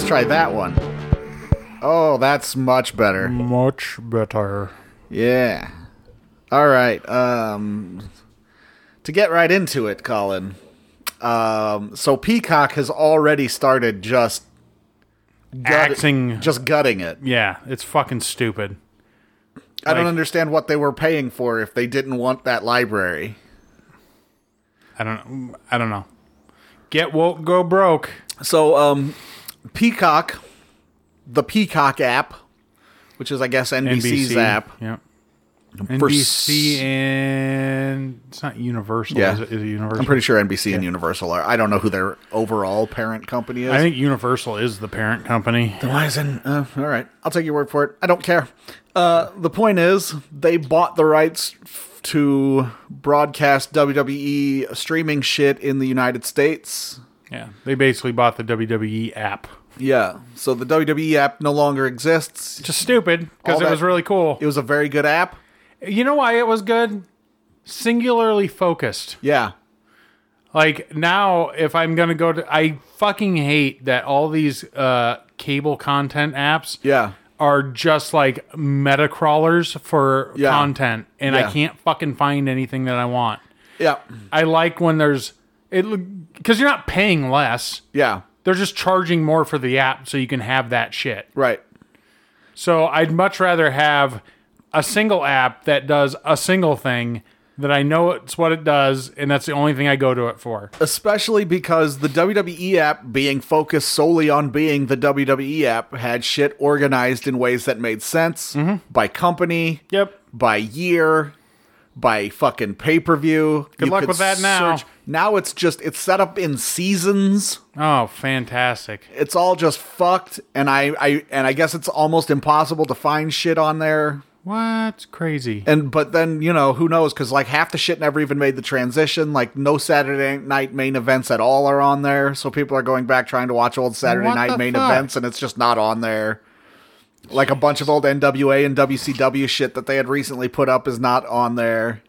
let's try that one. Oh, that's much better. Much better. Yeah. All right. To get right into it, Colin. So Peacock has already started just gutting it. Yeah, it's fucking stupid. I don't understand what they were paying for if they didn't want that library. I don't know. Get woke, go broke. So, Peacock, the Peacock app, which is, I guess, NBC's app. Yeah. NBC and it's not Universal. Yeah. Is it Universal? I'm pretty sure NBC and Universal are. I don't know who their overall parent company is. I think Universal is the parent company. Then why isn't... all right. I'll take your word for it. I don't care. The point is, they bought the rights to broadcast WWE streaming shit in the United States. Yeah. They basically bought the WWE app. Yeah. So the WWE app no longer exists. Just stupid, because it was really cool. It was a very good app. You know why it was good? Singularly focused. Yeah. Like, now, if I'm going to go to... I fucking hate that all these cable content apps are just like meta crawlers for content, and I can't fucking find anything that I want. Yeah. I like when there's... because you're not paying less. Yeah. They're just charging more for the app so you can have that shit. Right. So I'd much rather have a single app that does a single thing that I know it's what it does, and that's the only thing I go to it for. Especially because the WWE app, being focused solely on being the WWE app, had shit organized in ways that made sense by company, by year, by fucking pay-per-view. Good luck with that now. Now it's set up in seasons. Oh, fantastic. It's all just fucked, and I guess it's almost impossible to find shit on there. What? Crazy. But then, who knows, because like half the shit never even made the transition. Like no Saturday night main events at all are on there, so people are going back trying to watch old Saturday night main events, and it's just not on there. Like a bunch of old NWA and WCW shit that they had recently put up is not on there.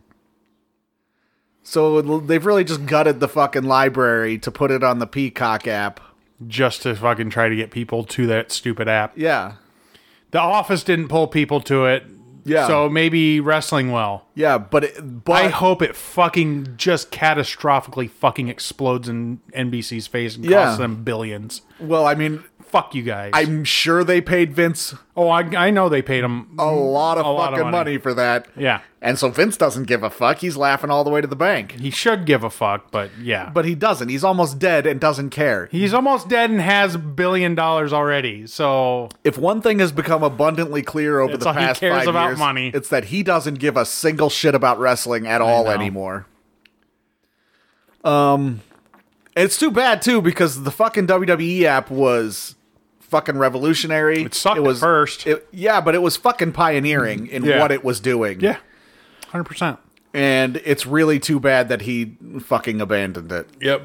So they've really just gutted the fucking library to put it on the Peacock app. Just to fucking try to get people to that stupid app. Yeah. The Office didn't pull people to it. Yeah. So maybe Wrestling will. Yeah, but I hope it fucking just catastrophically fucking explodes in NBC's face and costs them billions. Well, I mean... Fuck you guys. I'm sure they paid Vince... Oh, I know they paid him... a lot of money for that. Yeah. And so Vince doesn't give a fuck. He's laughing all the way to the bank. He should give a fuck, but yeah. But he doesn't. He's almost dead and doesn't care. He's almost dead and has $1 billion already, so... If one thing has become abundantly clear over the past 5 years... about money. It's that he doesn't give a single shit about wrestling at all anymore. It's too bad, too, because the fucking WWE app was... fucking revolutionary. It sucked at first. But it was fucking pioneering in what it was doing. Yeah. 100%. And it's really too bad that he fucking abandoned it. Yep.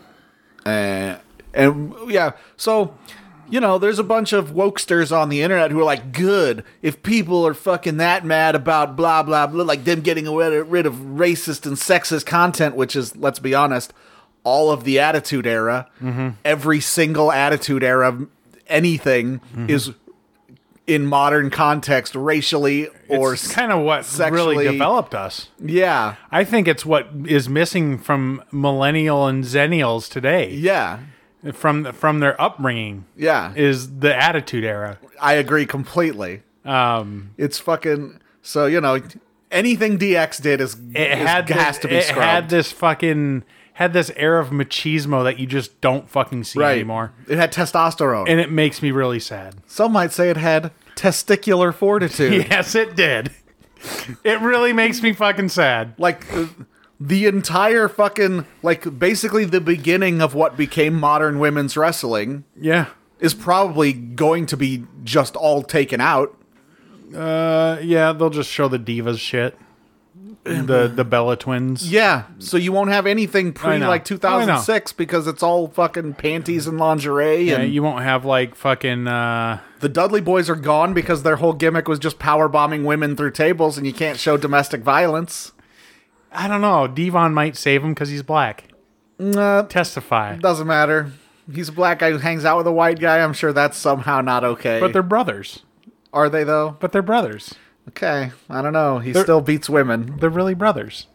So, there's a bunch of wokesters on the internet who are like, good, if people are fucking that mad about blah, blah, blah, like them getting rid of racist and sexist content, which is, let's be honest, all of the Attitude Era, every single Attitude Era anything is in modern context racially or it's kind of what sexually. Really developed us. Yeah. I think it's what is missing from millennial and zennials today. Yeah. From their upbringing. Yeah. Is the Attitude Era. I agree completely. It's fucking... So, anything DX did has to be scrubbed. Had this air of machismo that you just don't fucking see anymore. It had testosterone. And it makes me really sad. Some might say it had testicular fortitude. Yes, it did. It really makes me fucking sad. Like, the entire fucking... Like, basically the beginning of what became modern women's wrestling... Yeah. ...is probably going to be just all taken out. Yeah, they'll just show the Divas shit. The Bella Twins. Yeah, so you won't have anything pre like 2006 because it's all fucking panties and lingerie. Yeah, and you won't have like fucking... The Dudley Boys are gone because their whole gimmick was just power bombing women through tables, and you can't show domestic violence. I don't know. Devon might save him because he's black. Nah, testify. Doesn't matter. He's a black guy who hangs out with a white guy. I'm sure that's somehow not okay. But they're brothers. Are they, though? But they're brothers. Okay. I don't know. He still beats women. They're really brothers.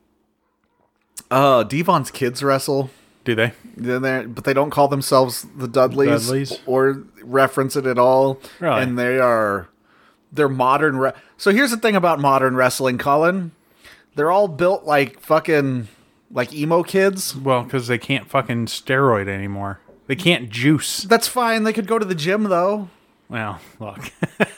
Devon's kids wrestle. Do they? But they don't call themselves the Dudleys. Or reference it at all. Really? And they're modern. So here's the thing about modern wrestling, Colin. They're all built like fucking like emo kids. Well, because they can't fucking steroid anymore. They can't juice. That's fine. They could go to the gym though. Well, look.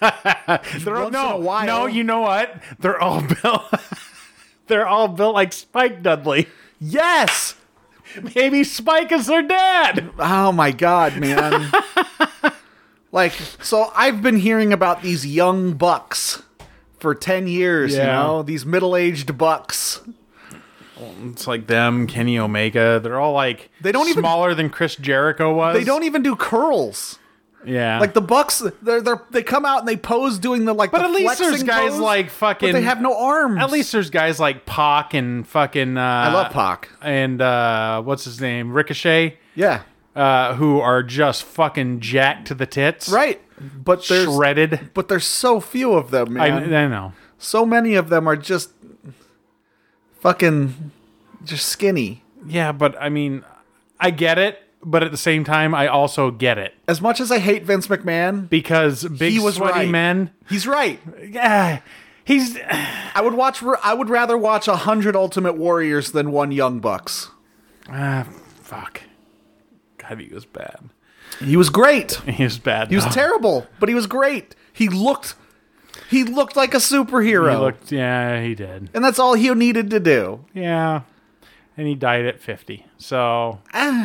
No, you know what? They're all built. They're all built like Spike Dudley. Yes. Maybe Spike is their dad. Oh my god, man. Like, so I've been hearing about these young bucks for 10 years, you know? These middle-aged bucks. It's like them, Kenny Omega. They're all like smaller than Chris Jericho was. They don't even do curls. Yeah. Like the Bucks, they come out and they pose doing the But at least there's guys pose, like fucking. But they have no arms. At least there's guys like Pac and fucking. I love Pac. And what's his name? Ricochet. Yeah. Who are just fucking jacked to the tits. Right. But there's shredded. But there's so few of them, man. I know. So many of them are just fucking just skinny. Yeah, but I mean, I get it. But at the same time, I also get it. As much as I hate Vince McMahon, because big sweaty men. He's right. Yeah, I would rather watch 100 Ultimate Warriors than one Young Bucks. Fuck. God, he was bad. He was great. He was bad. He was terrible, but he was great. He looked like a superhero. Yeah, he did. And that's all he needed to do. Yeah, and he died at 50. So.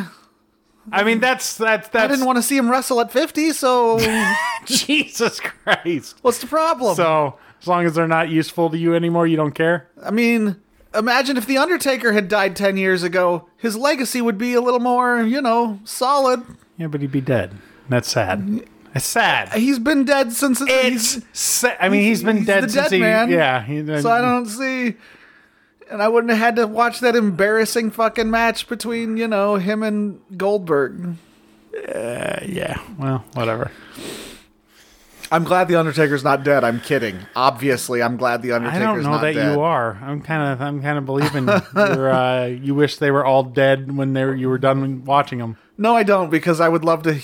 I mean, that's. I didn't want to see him wrestle at 50, so. Jesus Christ. What's the problem? So, as long as they're not useful to you anymore, you don't care? I mean, imagine if The Undertaker had died 10 years ago. His legacy would be a little more, solid. Yeah, but he'd be dead. That's sad. It's sad. He's been dead since. He's been dead since he. Man. Yeah. So I don't see. And I wouldn't have had to watch that embarrassing fucking match between, him and Goldberg. Yeah. Well, whatever. I'm glad The Undertaker's not dead. I'm kidding. Obviously, I'm glad The Undertaker's not dead. I don't know that you are. I'm kind of believing you wish they were all dead when you were done watching them. No, I don't, because I would love to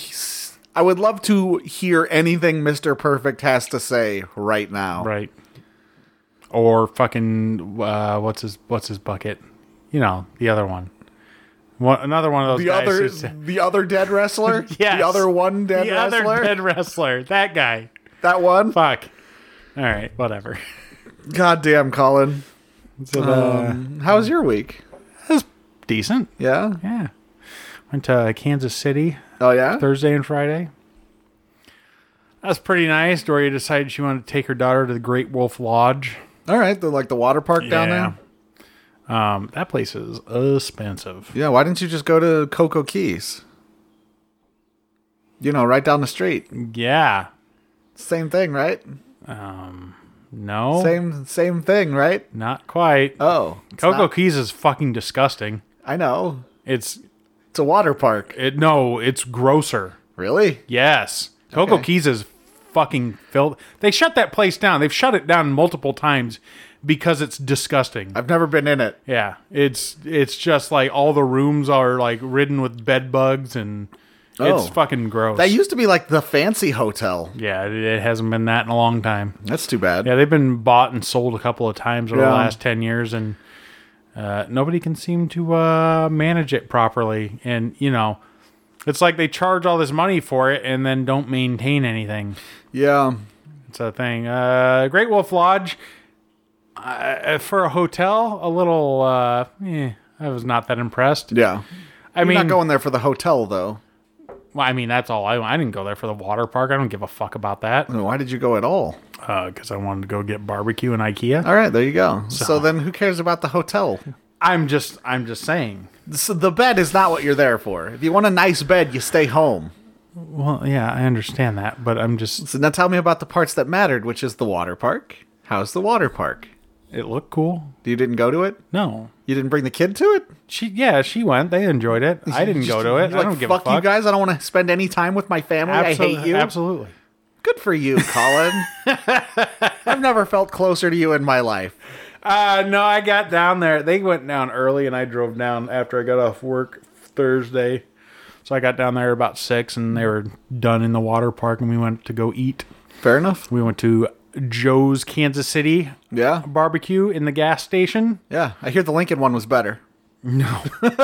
hear anything Mr. Perfect has to say right now. Right. Or fucking what's his bucket? The other one. Another one of those guys. The other dead wrestler? Yes. The other one dead wrestler? The other dead wrestler. That guy. That one? Fuck. All right, whatever. Goddamn, Colin. How was your week? It was decent. Yeah? Yeah. Went to Kansas City. Oh, yeah? Thursday and Friday. That was pretty nice. Doria decided she wanted to take her daughter to the Great Wolf Lodge. All right, the water park down there? That place is expensive. Yeah, why didn't you just go to Cocoa Keys? Right down the street. Yeah. Same thing, right? No. Same thing, right? Not quite. Oh. Cocoa Keys is fucking disgusting. I know. It's a water park. It's grosser. Really? Yes. Cocoa Keys is fucking filled. They shut that place down. They've shut it down multiple times because it's disgusting. I've never been in it. Yeah. It's just like all the rooms are like ridden with bed bugs and it's fucking gross. That used to be like the fancy hotel. Yeah, it hasn't been that in a long time. That's too bad. Yeah, they've been bought and sold a couple of times over the last 10 years and nobody can seem to manage it properly. And, it's like they charge all this money for it and then don't maintain anything. Yeah. It's a thing. Great Wolf Lodge, for a hotel, a little, I was not that impressed. Yeah. You're not going there for the hotel, though. Well, I mean, that's all. I didn't go there for the water park. I don't give a fuck about that. Why did you go at all? Because I wanted to go get barbecue in IKEA. All right, there you go. So then who cares about the hotel? I'm just saying. So the bed is not what you're there for. If you want a nice bed, you stay home. Well, yeah, I understand that, but I'm just... So now tell me about the parts that mattered, which is the water park. How's the water park? It looked cool. You didn't go to it? No. You didn't bring the kid to it? She went. They enjoyed it. I didn't go to it. I don't give a fuck. Fuck you guys. I don't want to spend any time with my family. I hate you. Absolutely. Good for you, Colin. I've never felt closer to you in my life. No, I got down there. They went down early, and I drove down after I got off work Thursday. So I got down there about 6, and they were done in the water park, and we went to go eat. Fair enough. We went to Joe's Kansas City barbecue in the gas station. Yeah, I hear the Lincoln one was better. No.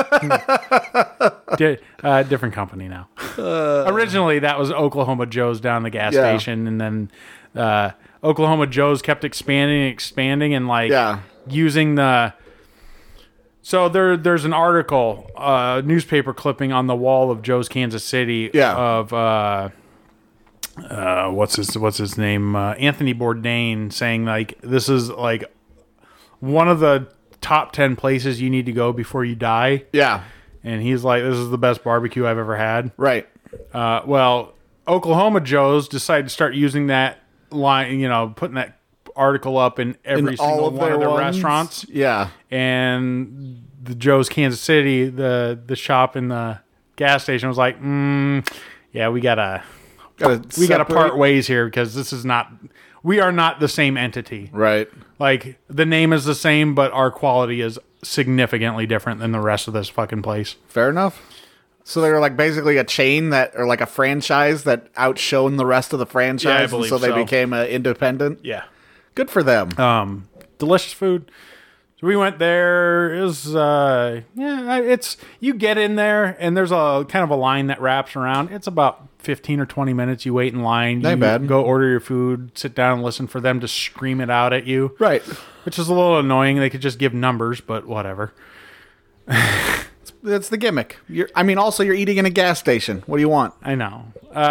Different company now. Originally, that was Oklahoma Joe's down the gas station, and then Oklahoma Joe's kept expanding, and using the... So there's an article, newspaper clipping on the wall of Joe's Kansas City of... what's his name? Anthony Bourdain saying this is one of the top 10 places you need to go before you die. Yeah. And he's like, this is the best barbecue I've ever had. Right. Well, Oklahoma Joe's decided to start using that line, putting that article up in every single one of their restaurants. Yeah. And the Joe's Kansas City, the shop in the gas station was like, yeah, we gotta part ways here because we are not the same entity. Right. The name is the same, but our quality is significantly different than the rest of this fucking place. Fair enough. So they were basically a chain or a franchise that outshone the rest of the franchise, and so they became independent. Yeah. Good for them. Delicious food. So we went there. It was, it's, you get in there and there's a kind of a line that wraps around. It's about 15 or 20 minutes. You wait in line. Not bad. Go order your food, sit down and listen for them to scream it out at you. Right. Which is a little annoying. They could just give numbers, but whatever. That's the gimmick. Also you're eating in a gas station. What do you want? I know.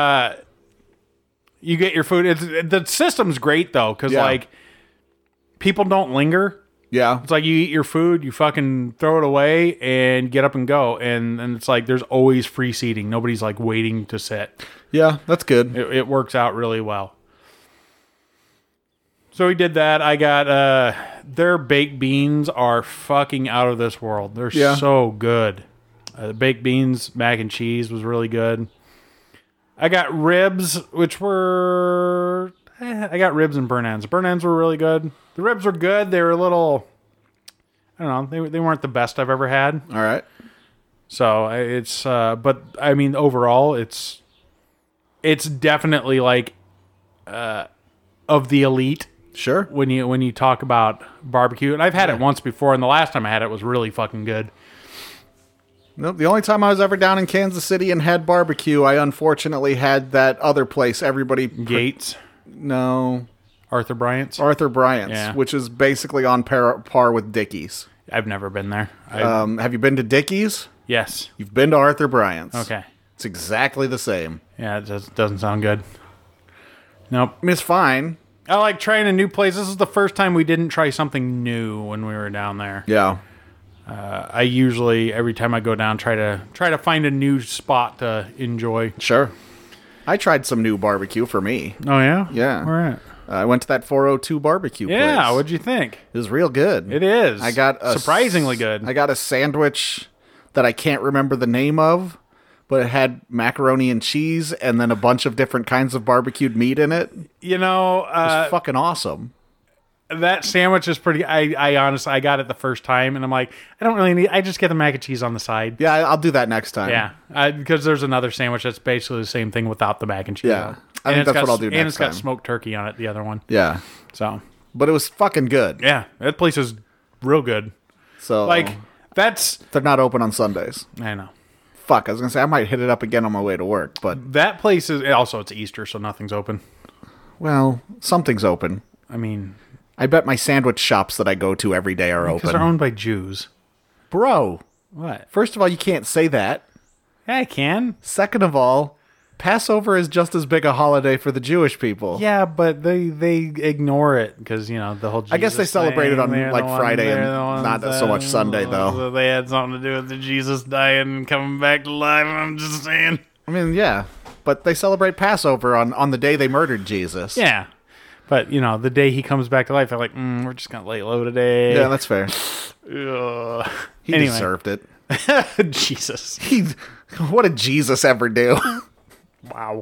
You get your food. The system's great though. Cause people don't linger. Yeah. It's you eat your food, you fucking throw it away and get up and go. And it's there's always free seating. Nobody's waiting to sit. Yeah, that's good. It works out really well. So we did that. I got, their baked beans are fucking out of this world. They're so good. The baked beans, mac and cheese was really good. I got ribs, which were... I got ribs and burnt ends. Burnt ends were really good. The ribs were good. They were a little... I don't know. They weren't the best I've ever had. All right. So it's... but, overall, it's definitely of the elite. Sure. When you talk about barbecue. And I've had it once before, and the last time I had it was really fucking good. Nope. The only time I was ever down in Kansas City and had barbecue, I unfortunately had that other place. Gates? No. Arthur Bryant's, which is basically on par with Dickey's. I've never been there. Have you been to Dickey's? Yes. You've been to Arthur Bryant's. Okay. It's exactly the same. Yeah, it doesn't sound good. Nope. It's fine. I like trying a new place. This is the first time we didn't try something new when we were down there. Yeah. I usually, every time I go down, try to find a new spot to enjoy. Sure. I tried some new barbecue for me. Oh, yeah? Yeah. All right. I went to that 402 barbecue place. Yeah, what'd you think? It was real good. It is. I got surprisingly good. I got a sandwich that I can't remember the name of, but it had macaroni and cheese and then a bunch of different kinds of barbecued meat in it. It was fucking awesome. That sandwich is pretty... I honestly, I got it the first time, and I'm like, I don't really need... I just get the mac and cheese on the side. Yeah, I'll do that next time. Yeah, because there's another sandwich that's basically the same thing without the mac and cheese. Yeah, I think that's what I'll do next time. And it's got smoked turkey on it, the other one. Yeah. So... But it was fucking good. Yeah, that place is real good. So... that's... They're not open on Sundays. I know. Fuck, I was going to say, I might hit it up again on my way to work, but... That place is... Also, it's Easter, so nothing's open. Well, something's open. I mean... I bet my sandwich shops that I go to every day are open. Because they're owned by Jews. Bro. What? First of all, you can't say that. Yeah, I can. Second of all, Passover is just as big a holiday for the Jewish people. Yeah, but they ignore it because, the whole Jesus I guess they celebrate it on Friday and not so much Sunday, though. So they had something to do with the Jesus dying and coming back to life, I'm just saying. I mean, yeah. But they celebrate Passover on the day they murdered Jesus. Yeah. But, you know, the day he comes back to life, they're like, we're just going to lay low today. Yeah, that's fair. He Anyway. deserved it. Jesus. What did Jesus ever do? Wow.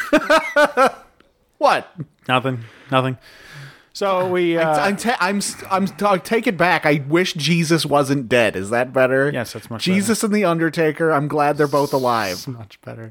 What? Nothing. So we... I'm take it back. I wish Jesus wasn't dead. Is that better? Yes, that's much Jesus and the Undertaker. I'm glad they're both alive. It's much better.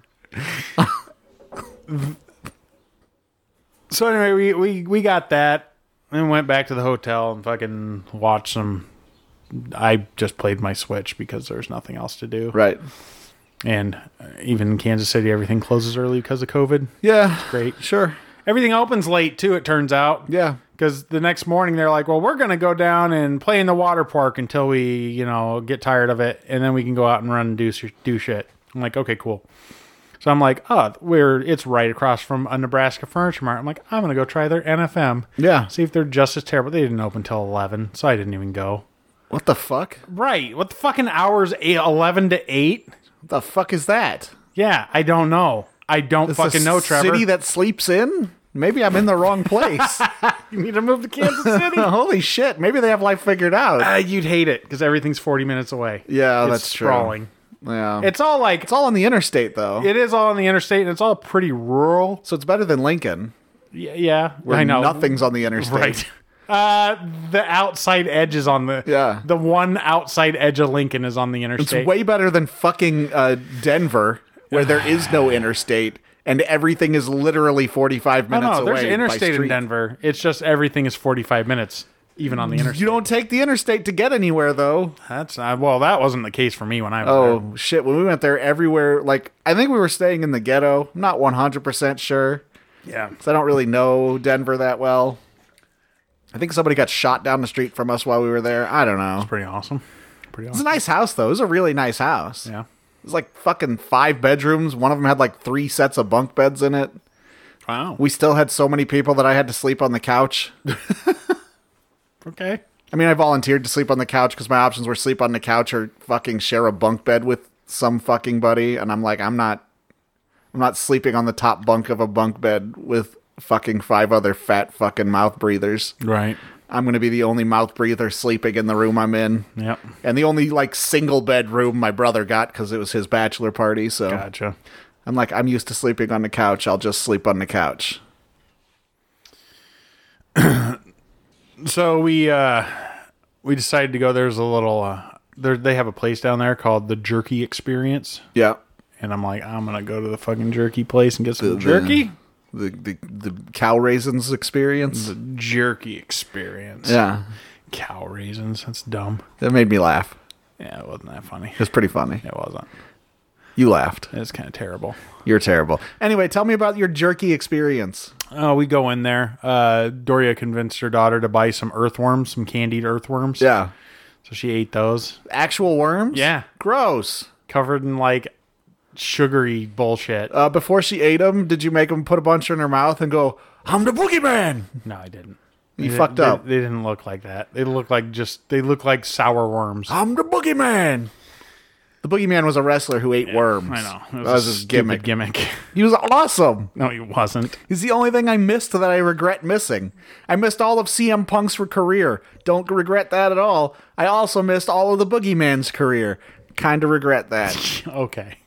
So anyway, we got that and went back to the hotel and fucking watched some... I just played my Switch because there's nothing else to do. Right. And even in Kansas City, everything closes early because of COVID. Yeah. It's great. Sure. Everything opens late, too, it turns out. Yeah. Because the next morning, they're like, well, we're going to go down and play in the water park until we, you know, get tired of it. And then we can go out and run and do shit. I'm like, okay, cool. So I'm like, it's right across from a Nebraska Furniture Mart. I'm like, I'm going to go try their NFM. Yeah. See if they're just as terrible. They didn't open till 11, so I didn't even go. What the fuck? Right. What the fucking hours? 11 to 8? What the fuck is that? Yeah, I don't know. I don't fucking know, Trevor. City that sleeps in? Maybe I'm in the wrong place. You need to move to Kansas City? Holy shit. Maybe they have life figured out. You'd hate it because everything's 40 minutes away. Yeah, it's that's sprawling. True. Yeah. It's all it's all on the interstate, though. It is all on the interstate, and it's all pretty rural. So it's better than Lincoln. Yeah, where I know. Nothing's on the interstate. Right. The outside edge is on the... Yeah. The one outside edge of Lincoln is on the interstate. It's way better than fucking Denver, where there is no interstate, and everything is literally 45 minutes away. There's interstate in Denver. It's just everything is 45 minutes, even on the interstate. You don't take the interstate to get anywhere, though. That wasn't the case for me when I was there. Oh, shit. When we went there, everywhere, like, I think we were staying in the ghetto. I'm not 100% sure. Yeah. Because I don't really know Denver that well. I think somebody got shot down the street from us while we were there. I don't know. It's pretty awesome. It's a nice house, though. It was a really nice house. Yeah. It was like fucking 5 bedrooms. One of them had like 3 sets of bunk beds in it. Wow. We still had so many people that I had to sleep on the couch. Okay. I mean, I volunteered to sleep on the couch because my options were sleep on the couch or fucking share a bunk bed with some fucking buddy. And I'm like, I'm not sleeping on the top bunk of a bunk bed with fucking 5 other fat fucking mouth breathers. Right. I'm going to be the only mouth breather sleeping in the room I'm in. Yep. And the only like single bed room my brother got because it was his bachelor party. So Gotcha. I'm like, I'm used to sleeping on the couch. I'll just sleep on the couch. So we decided to go. There's a little they have a place down there called the Jerky Experience. Yeah. And I'm like, I'm gonna go to the fucking jerky place and get some jerky. The cow raisins experience. The Jerky Experience. Yeah. Cow raisins. That's dumb. That made me laugh. Yeah, it wasn't that funny. It was pretty funny. It wasn't. You laughed. It's kind of terrible. You're terrible. Anyway, tell me about your jerky experience. Oh, we go in there. Doria convinced her daughter to buy some earthworms, some candied earthworms. Yeah. So she ate those. Actual worms? Yeah. Gross. Covered in like sugary bullshit. Before she ate them, did you make them put a bunch in her mouth and go, I'm the boogeyman? No, I didn't. You fucked up. They didn't look like that. They look like sour worms. I'm the boogeyman. The boogeyman was a wrestler who ate worms. I know. That was his gimmick. He was awesome. No, he wasn't. He's the only thing I missed that I regret missing. I missed all of CM Punk's career. Don't regret that at all. I also missed all of the boogeyman's career. Kind of regret that. Okay.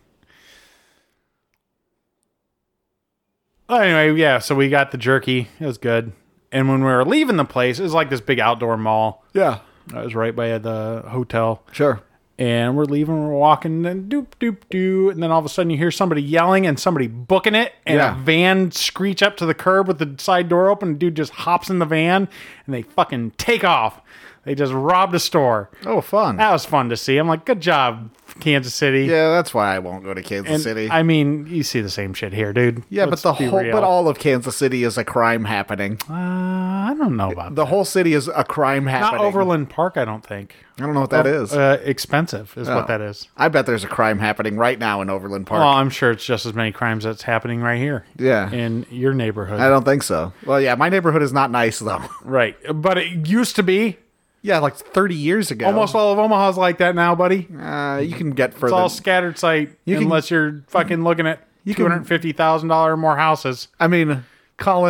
Anyway, yeah, so we got the jerky. It was good. And when we were leaving the place, it was like this big outdoor mall. Yeah. It was right by the hotel. Sure. And we're leaving, we're walking, and doop, doop, doo. And then all of a sudden you hear somebody yelling and somebody booking it. And a van screech up to the curb with the side door open. And dude just hops in the van and they fucking take off. They just robbed a store. Oh, fun. That was fun to see. I'm like, good job, Kansas City. Yeah, that's why I won't go to Kansas City. I mean, you see the same shit here, dude. Yeah, but all of Kansas City is a crime happening. I don't know about the whole city is a crime happening. Not Overland Park, I don't think. I don't know what that is. Expensive is what that is. I bet there's a crime happening right now in Overland Park. Well, I'm sure it's just as many crimes that's happening right here. Yeah. In your neighborhood. I don't think so. Well, yeah, my neighborhood is not nice, though. Right. But it used to be. Yeah, like 30 years ago. Almost all of Omaha's like that now, buddy. You can get further. It's all scattered site unless you're fucking looking at $250,000 or more houses. I mean, Colin,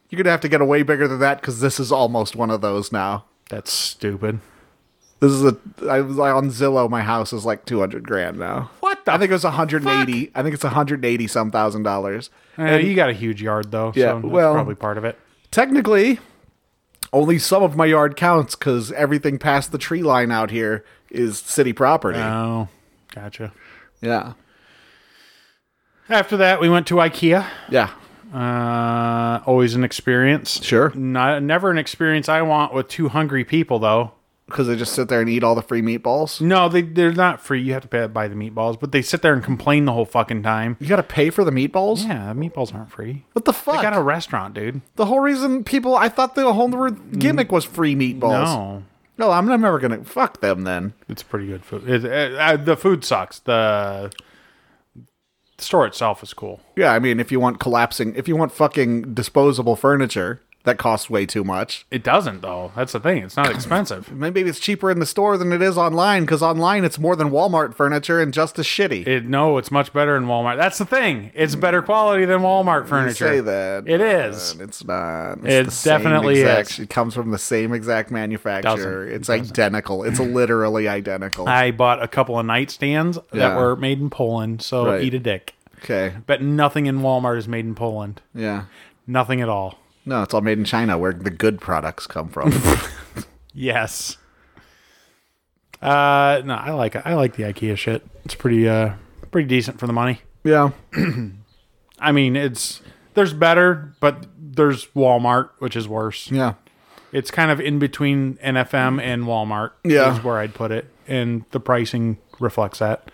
You're going to have to get a way bigger than that because this is almost one of those now. That's stupid. This is I was on Zillow. My house is like $200,000 now. What the? I think it was 180. Fuck? I think it's 180 some $1,000s. And you got a huge yard though. Yeah, so that's probably part of it. Technically, only some of my yard counts because everything past the tree line out here is city property. Oh, gotcha. Yeah. After that, we went to IKEA. Yeah. Always an experience. Sure. Never an experience I want with two hungry people though. Because they just sit there and eat all the free meatballs? No, they're not free. You have to buy the meatballs, but they sit there and complain the whole fucking time. You got to pay for the meatballs? Yeah, the meatballs aren't free. What the fuck? They got a restaurant, dude. The whole reason I thought the whole gimmick was free meatballs. No, I'm never going to fuck them then. It's pretty good food. The food sucks. The store itself is cool. Yeah, I mean, if you want fucking disposable furniture, that costs way too much. It doesn't, though. That's the thing. It's not expensive. Maybe it's cheaper in the store than it is online, because online it's more than Walmart furniture and just as shitty. No, it's much better in Walmart. That's the thing. It's better quality than Walmart furniture. You say that. It is. It's not. It definitely is. It comes from the same exact manufacturer. It's identical. It's literally identical. I bought a couple of nightstands that were made in Poland, so eat a dick. Okay. But nothing in Walmart is made in Poland. Yeah. Nothing at all. No, it's all made in China, where the good products come from. Yes. No, I like the IKEA shit. It's pretty decent for the money. Yeah. I mean, there's better, but there's Walmart, which is worse. Yeah. It's kind of in between NFM and Walmart. Yeah. Is where I'd put it, and the pricing reflects that.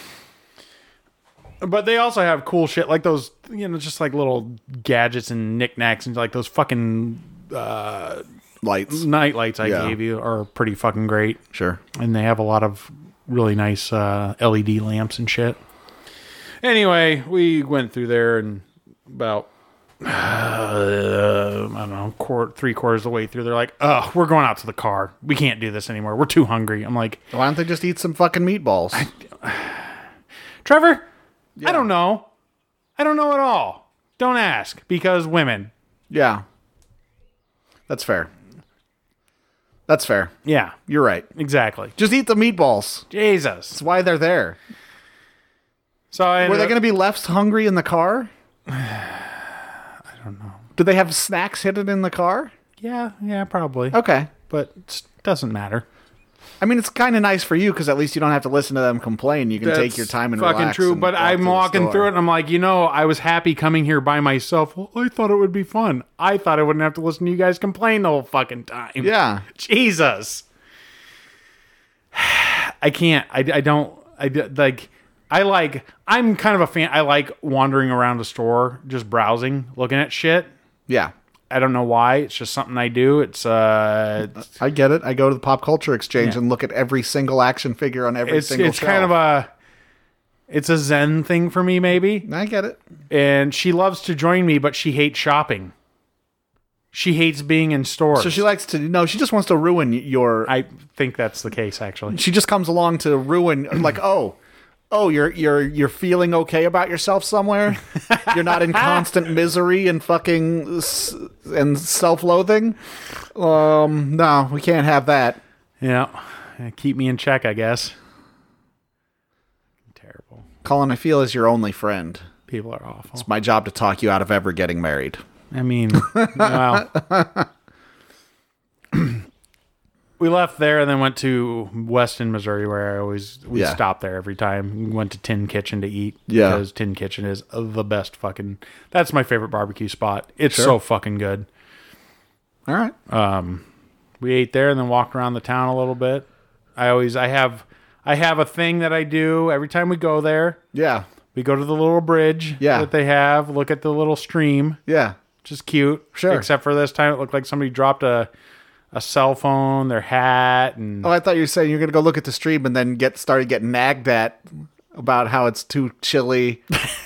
But they also have cool shit like those, just like little gadgets and knickknacks and like those fucking lights, night lights I gave you are pretty fucking great. Sure. And they have a lot of really nice LED lamps and shit. Anyway, we went through there and about, I don't know, 3/4 of the way through, they're like, "Oh, we're going out to the car. We can't do this anymore. We're too hungry." I'm like, why don't they just eat some fucking meatballs? Trevor? Yeah. I don't know. I don't know at all. Don't ask, because women. Yeah. That's fair. That's fair. Yeah. You're right. Exactly. Just eat the meatballs. Jesus. That's why they're there. So were they going to be left hungry in the car? I don't know. Do they have snacks hidden in the car? Yeah, probably. Okay. But it doesn't matter. I mean, it's kind of nice for you because at least you don't have to listen to them complain. You can take your time and relax. Fucking true. But I'm walking through it and I'm like, I was happy coming here by myself. Well, I thought it would be fun. I thought I wouldn't have to listen to you guys complain the whole fucking time. Yeah. Jesus. I can't. I'm kind of a fan. I like wandering around a store, just browsing, looking at shit. Yeah. I don't know why. It's just something I do. I get it. I go to the Pop Culture Exchange and look at every single action figure on every single shelf. It's kind of it's a zen thing for me, maybe. I get it. And she loves to join me, but she hates shopping. She hates being in stores. So she likes to, no, she just wants to ruin your... I think that's the case, actually. She just comes along to ruin, like, you're feeling okay about yourself somewhere? You're not in constant misery and fucking and self-loathing? No, we can't have that. Yeah. Keep me in check, I guess. Terrible. Colin, I feel as your only friend. People are awful. It's my job to talk you out of ever getting married. I mean, well... We left there and then went to Weston, Missouri, where we stopped there every time. We went to Tin Kitchen to eat. Yeah. Because Tin Kitchen is the best fucking... That's my favorite barbecue spot. It's so fucking good. All right. We ate there and then walked around the town a little bit. I have a thing that I do every time we go there. Yeah. We go to the little bridge that they have, look at the little stream. Yeah. Which is cute. Sure. Except for this time it looked like somebody dropped a cell phone, their hat, and... Oh, I thought you were saying you're going to go look at the stream and then started getting nagged at about how it's too chilly.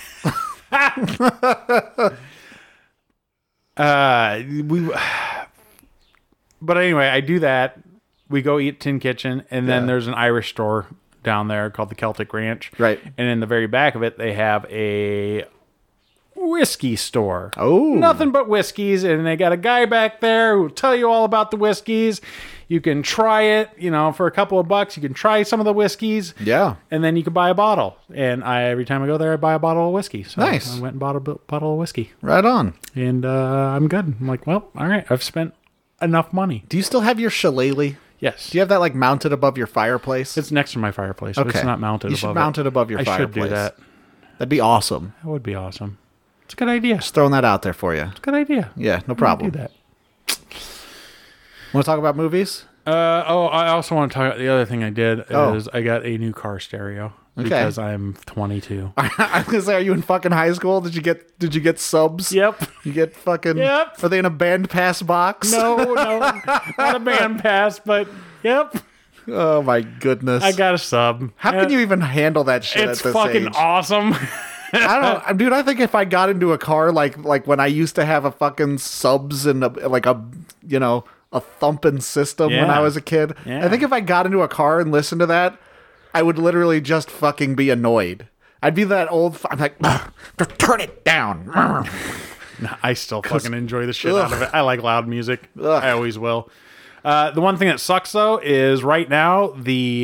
But anyway, I do that. We go eat Tin Kitchen, and then there's an Irish store down there called the Celtic Ranch. Right. And in the very back of it, they have a whiskey store. Oh. Nothing but whiskeys, and they got a guy back there who will tell you all about the whiskeys. You can try it, for a couple of bucks. You can try some of the whiskeys. Yeah. And then you can buy a bottle. And every time I go there, I buy a bottle of whiskey. So nice. I went and bought a bottle of whiskey. Right on. And I'm good. I'm like, well, all right. I've spent enough money. Do you still have your shillelagh? Yes. Do you have that mounted above your fireplace? It's next to my fireplace. Okay. But it's not mounted above it. You should mount it above your fireplace. I should do that. That'd be awesome. That would be awesome. It's a good idea. Just throwing that out there for you. It's a good idea. Yeah, no problem. Do that. Want to talk about movies? I also want to talk about the other thing I did is I got a new car stereo because I'm 22. I was gonna say, are you in fucking high school? Did you get subs? Yep. You get fucking. Yep. Are they in a band pass box? No, not a band pass, but yep. Oh my goodness! I got a sub. How can you even handle that shit? It's at this fucking age? awesome. Dude. I think if I got into a car like when I used to have a fucking subs and a thumping system when I was a kid. Yeah. I think if I got into a car and listened to that, I would literally just fucking be annoyed. I'd be that old. I'm like, turn it down. I still fucking enjoy the shit out of it. I like loud music. Ugh. I always will. The one thing that sucks though is right now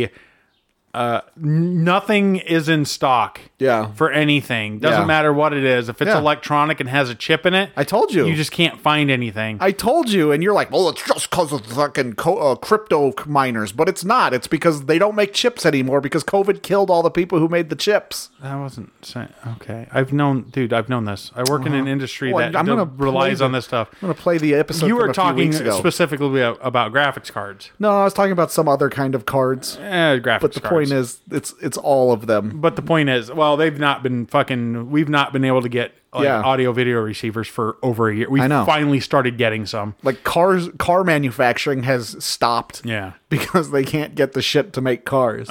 nothing is in stock. Yeah. For anything. Doesn't matter what it is. If it's electronic and has a chip in it, I told you. You just can't find anything. I told you, and you're like, well, it's just because of fucking crypto miners. But it's not. It's because they don't make chips anymore because COVID killed all the people who made the chips. I wasn't saying... Okay. I've known this. I work in an industry that relies on this stuff. I'm going to play the episode You were from a few talking weeks ago. specifically about graphics cards. No, I was talking about some other kind of cards. Graphics cards. But the point is, it's all of them. But the point is, well, we've not been able to get audio video receivers for over a year. We finally started getting some. Like car manufacturing has stopped. Yeah. Because they can't get the shit to make cars.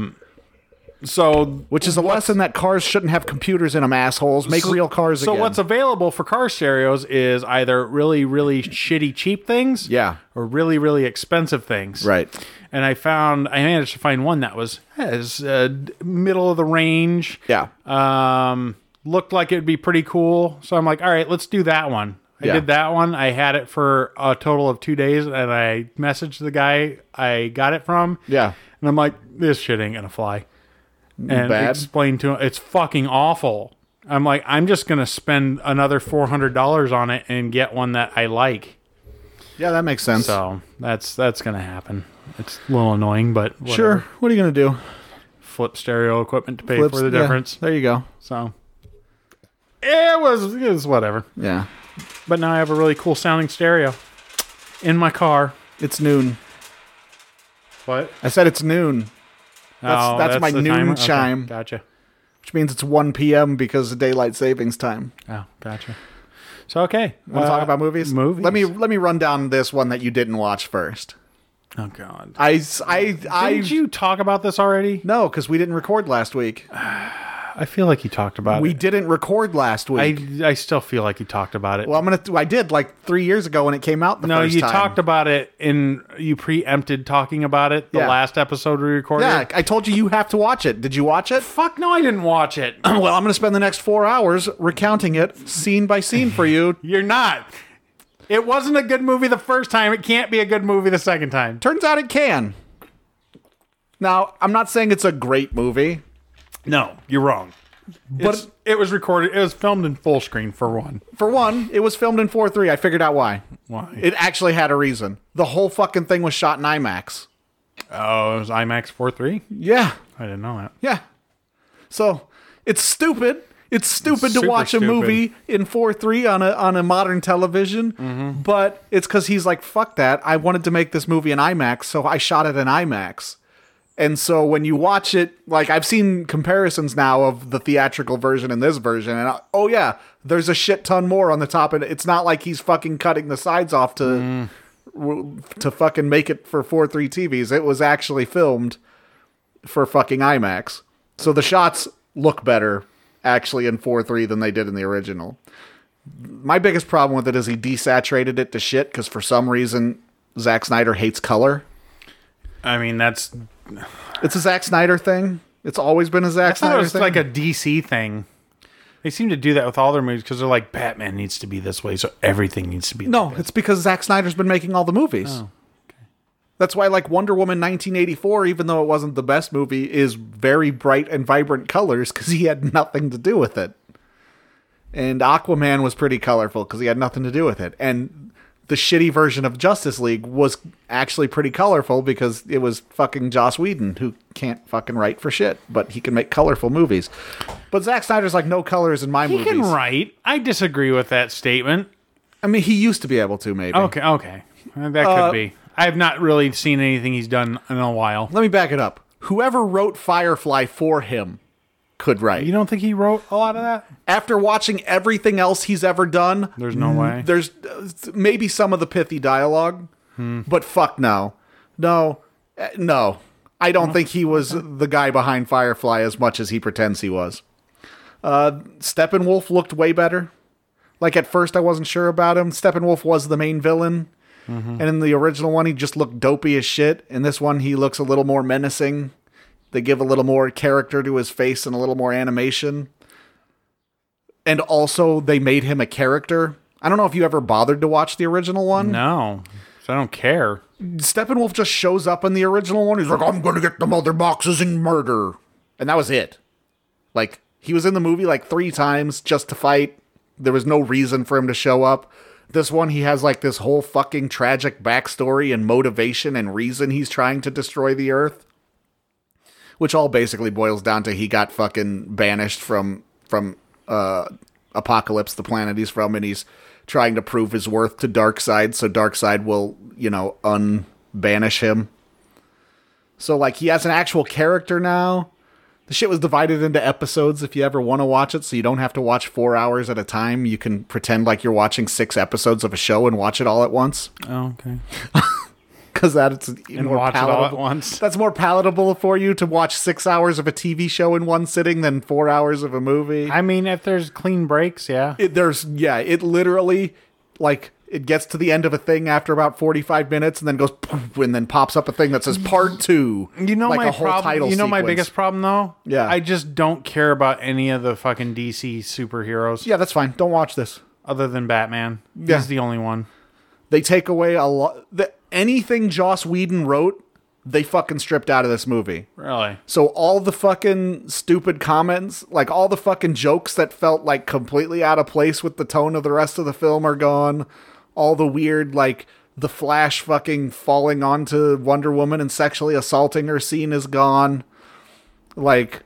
Which is a lesson that cars shouldn't have computers in them, assholes. Make real cars again. So what's available for car stereos is either really, really shitty cheap things. Yeah. Or really, really expensive things. Right. And I managed to find one that was middle of the range. Yeah. Looked like it'd be pretty cool. So I'm like, all right, let's do that one. I did that one. I had it for a total of 2 days, and I messaged the guy I got it from. Yeah. And I'm like, this shit ain't gonna fly. And explained to him, it's fucking awful. I'm like, I'm just gonna spend another $400 on it and get one that I like. Yeah, that makes sense. So that's gonna happen. It's a little annoying, but whatever. Sure. What are you gonna do? Flip stereo equipment to pay for the difference. There you go. So it was whatever. Yeah. But now I have a really cool sounding stereo in my car. It's noon. What? I said it's noon. That's my noon timer? chime. Okay, gotcha. Which means it's 1 p.m. because of daylight savings time. Oh, gotcha. So okay. Want to talk about movies? Movies. Let me run down this one that you didn't watch first. Oh God. Did you talk about this already? No, because we didn't record last week. I feel like you talked about it. We didn't record last week. I still feel like you talked about it. Well, I did like 3 years ago when it came out. No, you talked about it you preempted talking about it the last episode we recorded. Yeah, I told you have to watch it. Did you watch it? Fuck no, I didn't watch it. Well, I'm going to spend the next 4 hours recounting it scene by scene for you. You're not. It wasn't a good movie the first time. It can't be a good movie the second time. Turns out it can. Now, I'm not saying it's a great movie. No, you're wrong. But it was recorded. It was filmed in full screen for one. For one, it was filmed in 4:3. I figured out why. Why? It actually had a reason. The whole fucking thing was shot in IMAX. Oh, it was IMAX 4:3? Yeah. I didn't know that. Yeah. So, it's stupid. It's stupid to watch a movie in 4:3 on a modern television, but it's because he's like, fuck that. I wanted to make this movie in IMAX, so I shot it in IMAX. And so when you watch it, like I've seen comparisons now of the theatrical version and this version, and oh yeah, there's a shit ton more on the top, and it's not like he's fucking cutting the sides off to fucking make it for 4:3 TVs. It was actually filmed for fucking IMAX. So the shots look better actually in 4:3 than they did in the original. My biggest problem with it is he desaturated it to shit because for some reason Zack Snyder hates color. I mean, it's a Zack Snyder thing. It's always been a Zack Snyder thing. It's like a DC thing. They seem to do that with all their movies because they're like, Batman needs to be this way, so everything needs to be No, like that. It's because Zack Snyder's been making all the movies. Oh, okay. That's why, like, Wonder Woman 1984, even though it wasn't the best movie, is very bright and vibrant colors because he had nothing to do with it. And Aquaman was pretty colorful because he had nothing to do with it. And the shitty version of Justice League was actually pretty colorful because it was fucking Joss Whedon, who can't fucking write for shit, but he can make colorful movies. But Zack Snyder's like, no colors in my movies. He can write. I disagree with that statement. I mean, he used to be able to, maybe. Okay. That could be. I have not really seen anything he's done in a while. Let me back it up. Whoever wrote Firefly for him could write. You don't think he wrote a lot of that? After watching everything else he's ever done, there's no way. There's maybe some of the pithy dialogue, but fuck no. No. I don't think he was the guy behind Firefly as much as he pretends he was. Steppenwolf looked way better. Like, at first I wasn't sure about him. Steppenwolf was the main villain. And in the original one, he just looked dopey as shit. In this one, he looks a little more menacing. They give a little more character to his face and a little more animation. And also, they made him a character. I don't know if you ever bothered to watch the original one. No. So I don't care. Steppenwolf just shows up in the original one. He's like, I'm going to get the mother boxes and murder. And that was it. Like, he was in the movie like 3 times just to fight. There was no reason for him to show up. This one, he has like this whole fucking tragic backstory and motivation and reason he's trying to destroy the Earth. Which all basically boils down to he got fucking banished from Apocalypse, the planet he's from, and he's trying to prove his worth to Darkseid, so Darkseid will, unbanish him. So, like, he has an actual character now. The shit was divided into episodes if you ever want to watch it, so you don't have to watch 4 hours at a time. You can pretend like you're watching 6 episodes of a show and watch it all at once. Oh, okay. Because that's more watch palatable. It all at once. That's more palatable for you to watch 6 hours of a TV show in one sitting than 4 hours of a movie. I mean, if there's clean breaks, yeah. It literally, like, it gets to the end of a thing after about 45 minutes and then goes poof, and then pops up a thing that says part 2. You know, like my a whole problem. title You know, my sequence. biggest problem though. Yeah. I just don't care about any of the fucking DC superheroes. Yeah, that's fine. Don't watch this. Other than Batman. Yeah. He's the only one. They take away a lot. Anything Joss Whedon wrote, they fucking stripped out of this movie. Really? So all the fucking stupid comments, like all the fucking jokes that felt like completely out of place with the tone of the rest of the film are gone. All the weird, like, the Flash fucking falling onto Wonder Woman and sexually assaulting her scene is gone. Like,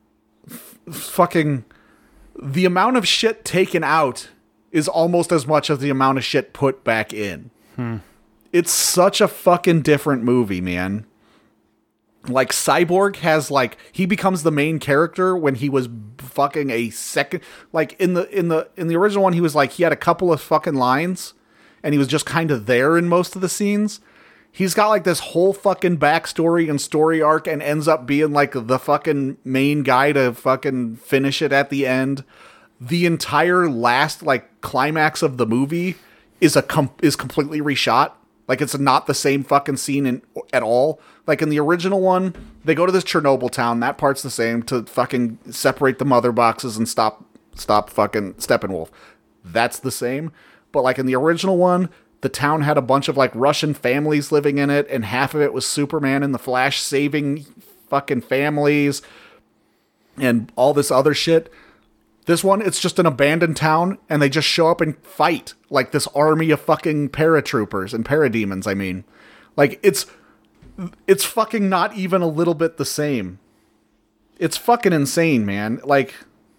fucking, the amount of shit taken out is almost as much as the amount of shit put back in. It's such a fucking different movie, man. Like, Cyborg has, like, he becomes the main character when he was fucking a second, like, in the original one, he was like, he had a couple of fucking lines, and he was just kind of there in most of the scenes. He's got, like, this whole fucking backstory and story arc and ends up being, like, the fucking main guy to fucking finish it at the end. The entire last, like, climax of the movie is completely reshot. Like, it's not the same fucking scene at all. Like, in the original one, they go to this Chernobyl town. That part's the same to fucking separate the mother boxes and stop fucking Steppenwolf. That's the same. But, like, in the original one, the town had a bunch of, like, Russian families living in it, and half of it was Superman and the Flash saving fucking families and all this other shit. This one, it's just an abandoned town, and they just show up and fight, like, this army of fucking paratroopers and parademons, I mean. Like, it's fucking not even a little bit the same. It's fucking insane, man. Like,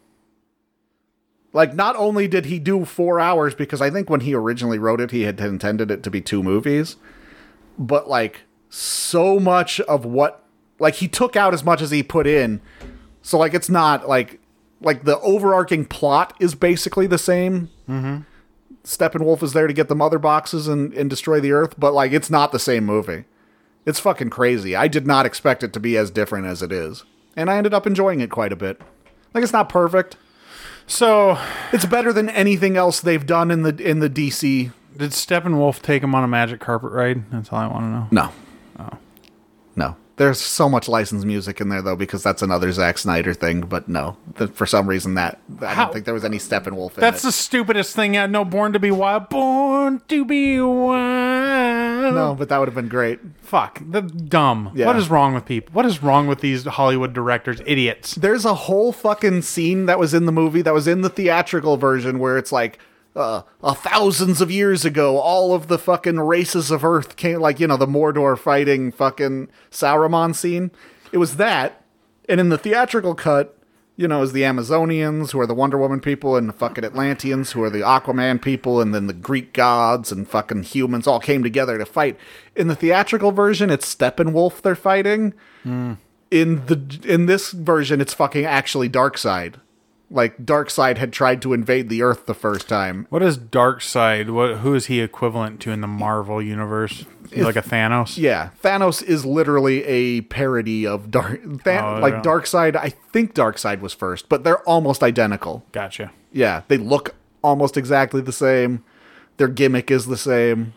not only did he do 4 hours, because I think when he originally wrote it, he had intended it to be 2 movies, but, like, so much of what, like, he took out as much as he put in, so, like, it's not, like, the overarching plot is basically the same. Mm-hmm. Steppenwolf is there to get the mother boxes and destroy the Earth, but, like, it's not the same movie. It's fucking crazy. I did not expect it to be as different as it is, and I ended up enjoying it quite a bit. Like, it's not perfect. So it's better than anything else they've done in the DC. Did Steppenwolf take him on a magic carpet ride? That's all I want to know. No. Oh. No. There's so much licensed music in there, though, because that's another Zack Snyder thing. But no, for some reason, I don't think there was any Steppenwolf in it. That's the stupidest thing. No, Born to Be Wild. Born to Be Wild. No, but that would have been great. Fuck. Dumb. Yeah. What is wrong with people? What is wrong with these Hollywood directors? Idiots. There's a whole fucking scene that was in the movie, that was in the theatrical version, where it's like, thousands of years ago, all of the fucking races of Earth came, like, the Mordor fighting fucking Sauron scene. It was that, and in the theatrical cut, is the Amazonians, who are the Wonder Woman people, and the fucking Atlanteans, who are the Aquaman people, and then the Greek gods and fucking humans all came together to fight. In the theatrical version, it's Steppenwolf they're fighting. In this version, it's fucking actually Darkseid. Like, Darkseid had tried to invade the Earth the first time. What is Darkseid? Who is he equivalent to in the Marvel universe? Like a Thanos? Yeah. Thanos is literally a parody of Darkseid. I think Darkseid was first, but they're almost identical. Gotcha. Yeah. They look almost exactly the same. Their gimmick is the same.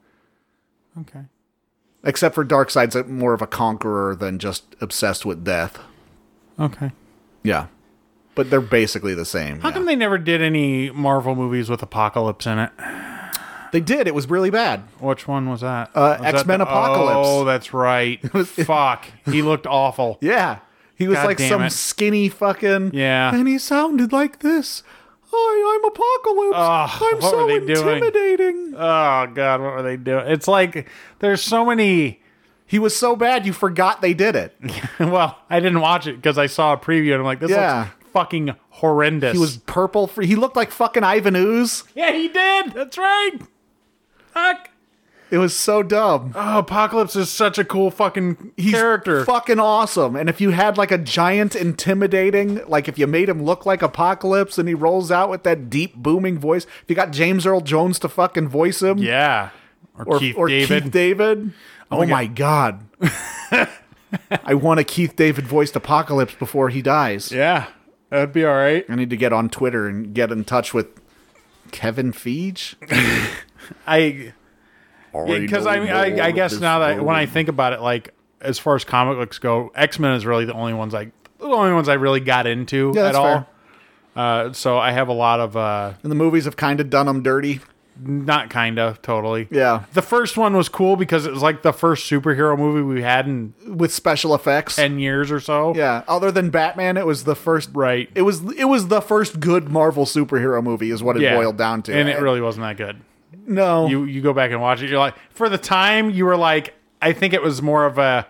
Okay. Except for Darkseid's more of a conqueror than just obsessed with death. Okay. Yeah. But they're basically the same. How come they never did any Marvel movies with Apocalypse in it? They did. It was really bad. Which one was that? X-Men Apocalypse. Oh, that's right. Fuck. He looked awful. Yeah. He was skinny fucking... Yeah. And he sounded like this. Hi, I'm Apocalypse. I'm so intimidating. Oh, God, what were they doing? It's like, there's so many... He was so bad you forgot they did it. Well, I didn't watch it because I saw a preview and I'm like, this looks fucking horrendous. He was purple. He looked like fucking Ivan Ooze. Yeah, he did. That's right. Fuck. It was so dumb. Oh, Apocalypse is such a cool fucking character. Fucking awesome. And if you had like a giant intimidating, like if you made him look like Apocalypse and he rolls out with that deep booming voice, if you got James Earl Jones to fucking voice him. Yeah. Or Keith David. Oh my God. I want a Keith David voiced Apocalypse before he dies. Yeah. That'd be all right. I need to get on Twitter and get in touch with Kevin Feige. Because I guess now that when I think about it, like as far as comic books go, X-Men is really the only ones I really got into at all. So I have a lot of and the movies have kind of done them dirty. Not kind of, totally. Yeah. The first one was cool because it was like the first superhero movie we had with special effects. 10 years or so. Yeah. Other than Batman, it was the first. Right. It was the first good Marvel superhero movie is what it boiled down to. And it really wasn't that good. No. You go back and watch it. You're like, for the time, you were like, I think it was more of a,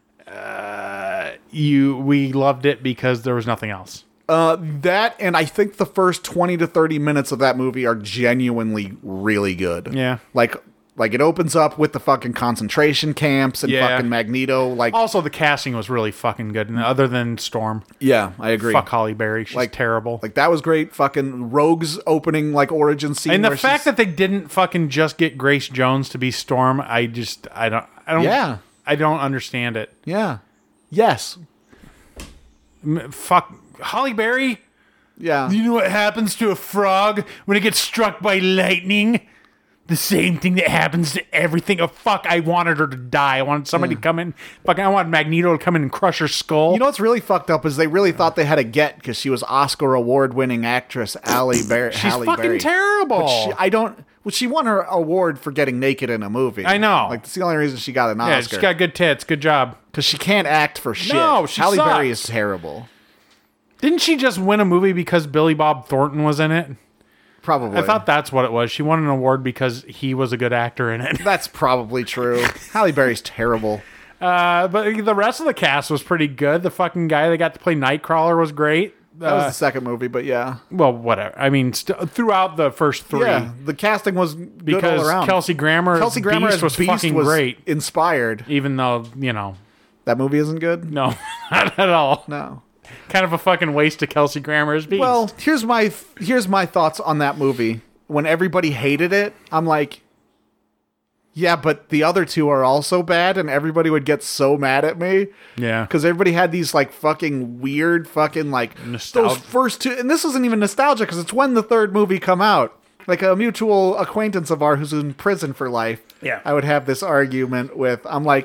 we loved it because there was nothing else. That, and I think the first 20 to 30 minutes of that movie are genuinely really good. Yeah. Like it opens up with the fucking concentration camps and fucking Magneto. Like, also, the casting was really fucking good, other than Storm. Yeah, I agree. Fuck Halle Berry. She's terrible. Like, that was great. Fucking Rogue's opening, like, origin scene. And the fact that they didn't fucking just get Grace Jones to be Storm, I don't understand it. Yeah. Yes. Fuck. Halle Berry? Yeah. You know what happens to a frog when it gets struck by lightning? The same thing that happens to everything. Oh, fuck, I wanted her to die. I wanted somebody to come in. I wanted Magneto to come in and crush her skull. You know what's really fucked up is they really thought they had a get because she was Oscar award-winning actress Halle Berry. She's fucking terrible. She won her award for getting naked in a movie. I know. Like, that's the only reason she got an Oscar. Yeah, she's got good tits. Good job. Because she can't act for shit. No, she Halle sucks. Berry is terrible. Didn't she just win a movie because Billy Bob Thornton was in it? Probably. I thought that's what it was. She won an award because he was a good actor in it. That's probably true. Halle Berry's terrible. But the rest of the cast was pretty good. The fucking guy that got to play Nightcrawler was great. That was the second movie, but yeah. Well, whatever. I mean, throughout the first three. Yeah, the casting was good all around. Kelsey Grammer as Beast fucking great. Inspired. Even though, that movie isn't good? No, not at all. No. Kind of a fucking waste of Kelsey Grammer as Beast. Well, here's my thoughts on that movie. When everybody hated it, I'm like, yeah, but the other two are also bad, and everybody would get so mad at me. Yeah. Because everybody had these, like, fucking weird fucking, like, those first two, and this isn't even nostalgia, because it's when the third movie come out. Like, a mutual acquaintance of ours who's in prison for life. Yeah. I would have this argument with, I'm like,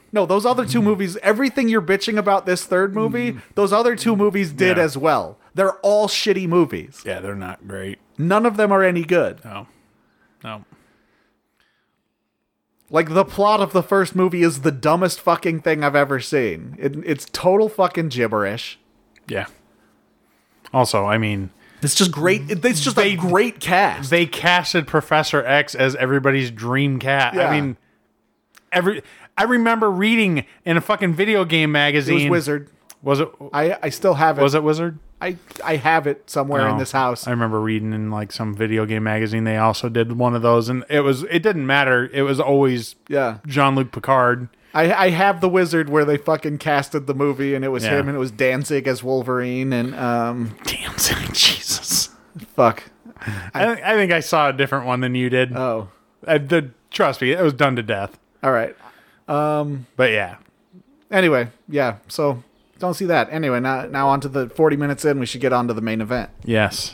No, those other two movies, everything you're bitching about this third movie, those other two movies did as well. They're all shitty movies. Yeah, they're not great. None of them are any good. No. Like, the plot of the first movie is the dumbest fucking thing I've ever seen. It's total fucking gibberish. Yeah. Also, I mean... It's just great. It's just a great cast. They casted Professor X as everybody's dream cat. Yeah. I mean, I remember reading in a fucking video game magazine. It was Wizard. Was it? I still have it. Was it Wizard? I have it somewhere in this house. I remember reading in like some video game magazine they also did one of those, and it didn't matter. It was always Jean-Luc Picard. I have the Wizard where they fucking casted the movie, and it was him, and it was Danzig as Wolverine, and Danzig, Jesus, fuck. I think I saw a different one than you did. Oh, trust me, it was done to death. All right, but yeah. Anyway, yeah. So. Don't see that. Anyway, now on to the 40 minutes in, we should get on to the main event. Yes.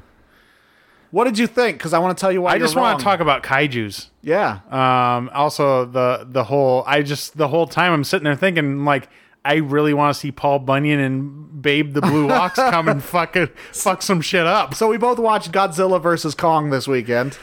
What did you think? Because I want to tell you why I just want to talk about kaijus. Yeah. Also, the whole time I'm sitting there thinking, like, I really want to see Paul Bunyan and Babe the Blue Ox come and fuck some shit up. So we both watched Godzilla vs. Kong this weekend.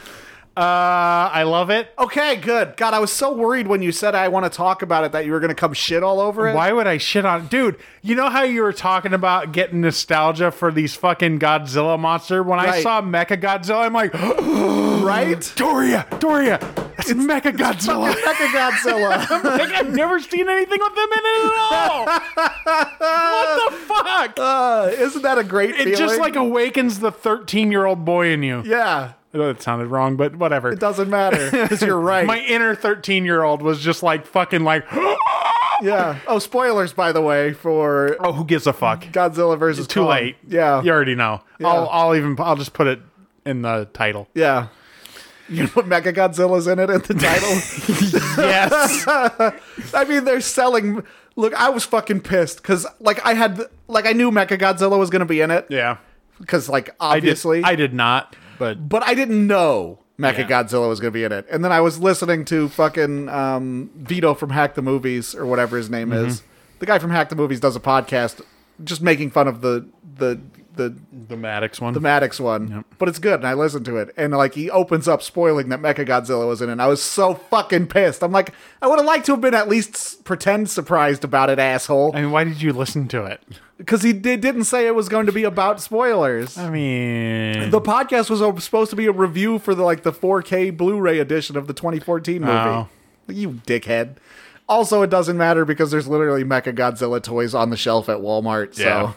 I love it. Okay, good. God, I was so worried when you said I want to talk about it that you were going to come shit all over it. Why would I shit on it? Dude, you know how you were talking about getting nostalgia for these fucking Godzilla monster? When I saw Mechagodzilla, I'm like, right? Doria, that's Mechagodzilla. Mechagodzilla. I'm like, I've never seen anything with them in it at all. What the fuck? Isn't that a great feeling? It just like awakens the 13-year-old boy in you. Yeah. I know it sounded wrong, but whatever. It doesn't matter, because you're right. My inner 13-year-old was just like fucking like... Yeah. Oh, spoilers, by the way, for... Oh, who gives a fuck? Godzilla versus Kong. Too late. Yeah. You already know. Yeah. I'll just put it in the title. Yeah. You put Mechagodzilla's in it in the title? Yes. I mean, they're selling... Look, I was fucking pissed, because, like, I knew Mechagodzilla was going to be in it. Yeah. Because, like, obviously... I did not. But I didn't know Mechagodzilla was going to be in it. And then I was listening to fucking Vito from Hack the Movies, or whatever his name is. The guy from Hack the Movies does a podcast just making fun of the Maddox one. The Maddox one. Yep. But it's good, and I listened to it. And, like, he opens up spoiling that Mechagodzilla was in it. And I was so fucking pissed. I'm like, I would have liked to have been at least pretend surprised about it, asshole. I mean, why did you listen to it? Because he didn't say it was going to be about spoilers. I mean... The podcast was supposed to be a review for the 4K Blu-ray edition of the 2014 movie. Oh. You dickhead. Also, it doesn't matter because there's literally Mechagodzilla toys on the shelf at Walmart, so...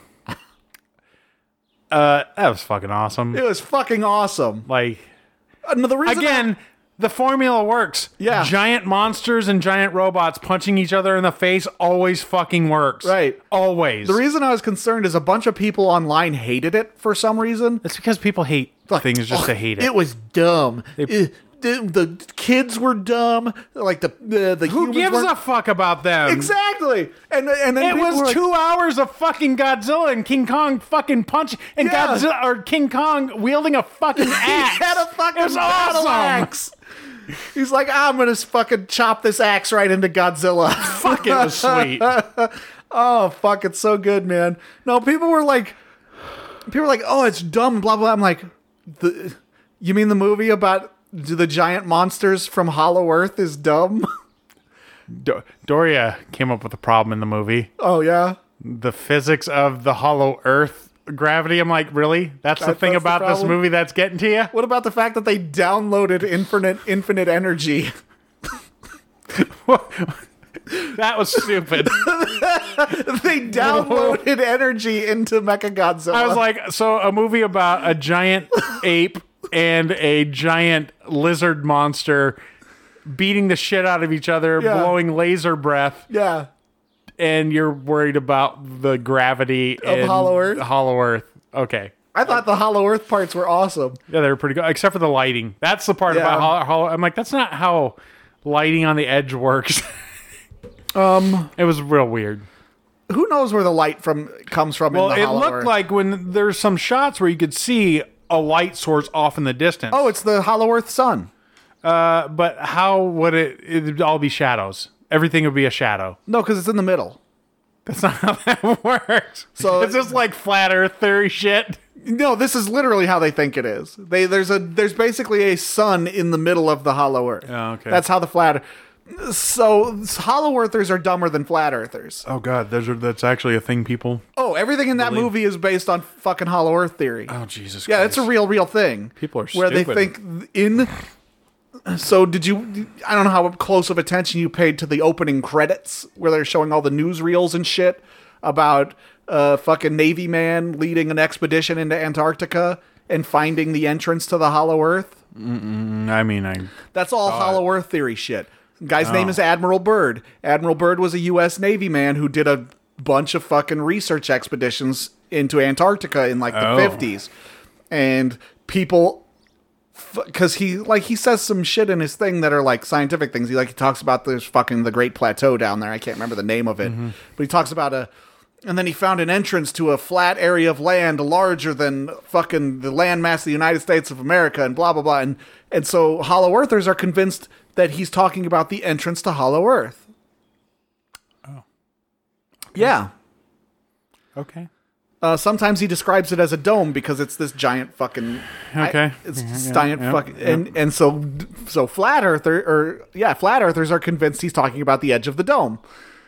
Yeah. That was fucking awesome. It was fucking awesome. Like... the reason the formula works. Yeah. Giant monsters and giant robots punching each other in the face always fucking works. Right. Always. The reason I was concerned is a bunch of people online hated it for some reason. It's because people hate things just to hate it. It was dumb. The kids were dumb. Like the who gives a fuck about them? Exactly. And then it was 2 hours of fucking Godzilla and King Kong fucking punching and Godzilla or King Kong wielding a fucking axe. He had a fucking awesome axe. He's like, I'm gonna fucking chop this axe right into Godzilla. Fuck, it was sweet. Oh fuck, it's so good, man. No, people were like, oh, it's dumb, blah blah. I'm like, you mean the movie about the giant monsters from Hollow Earth is dumb? Doria came up with a problem in the movie. Oh yeah, the physics of the Hollow Earth gravity. I'm like, really? That's the thing about this movie that's getting to you? What about the fact that they downloaded infinite energy? That was stupid. They downloaded energy into Mechagodzilla. I was like, so a movie about a giant ape and a giant lizard monster beating the shit out of each other, blowing laser breath. Yeah. And you're worried about the gravity of Hollow Earth? Hollow Earth. Okay. I thought the Hollow Earth parts were awesome. Yeah, they were pretty good, except for the lighting. That's the part about Hollow. I'm like, that's not how lighting on the edge works. It was real weird. Who knows where the light comes from in the Hollow Earth? Well, it looked like when there's some shots where you could see a light source off in the distance. Oh, it's the Hollow Earth sun. But how would it'd all be shadows? everything would be a shadow. No, because it's in the middle. That's not how that works. So it's just like flat Earth theory shit. No, this is literally how they think it is. There's basically a sun in the middle of the hollow Earth. Oh, okay. That's how the flat. So hollow Earthers are dumber than flat Earthers. Oh god, that's actually a thing, people. Oh, everything in that movie is based on fucking hollow Earth theory. Oh Jesus. Yeah, Christ. it's a real thing. People are where stupid. they think in. So did you? I don't know how close of attention you paid to the opening credits where they're showing all the newsreels and shit about fucking Navy man leading an expedition into Antarctica and finding the entrance to the hollow Earth. That's all hollow Earth theory shit. Guy's name is Admiral Byrd. Admiral Byrd was a U.S. Navy man who did a bunch of fucking research expeditions into Antarctica in like the 50s. And people, because he says some shit in his thing that are like scientific things. He talks about this fucking the Great Plateau down there. I can't remember the name of it. Mm-hmm. But he talks about and then he found an entrance to a flat area of land larger than fucking the landmass of the United States of America and blah, blah, blah. And so hollow earthers are convinced that he's talking about the entrance to hollow Earth. Oh. Okay. Yeah. Okay. Sometimes he describes it as a dome because it's this giant fucking... Okay. Fucking... And so flat earthers are convinced he's talking about the edge of the dome.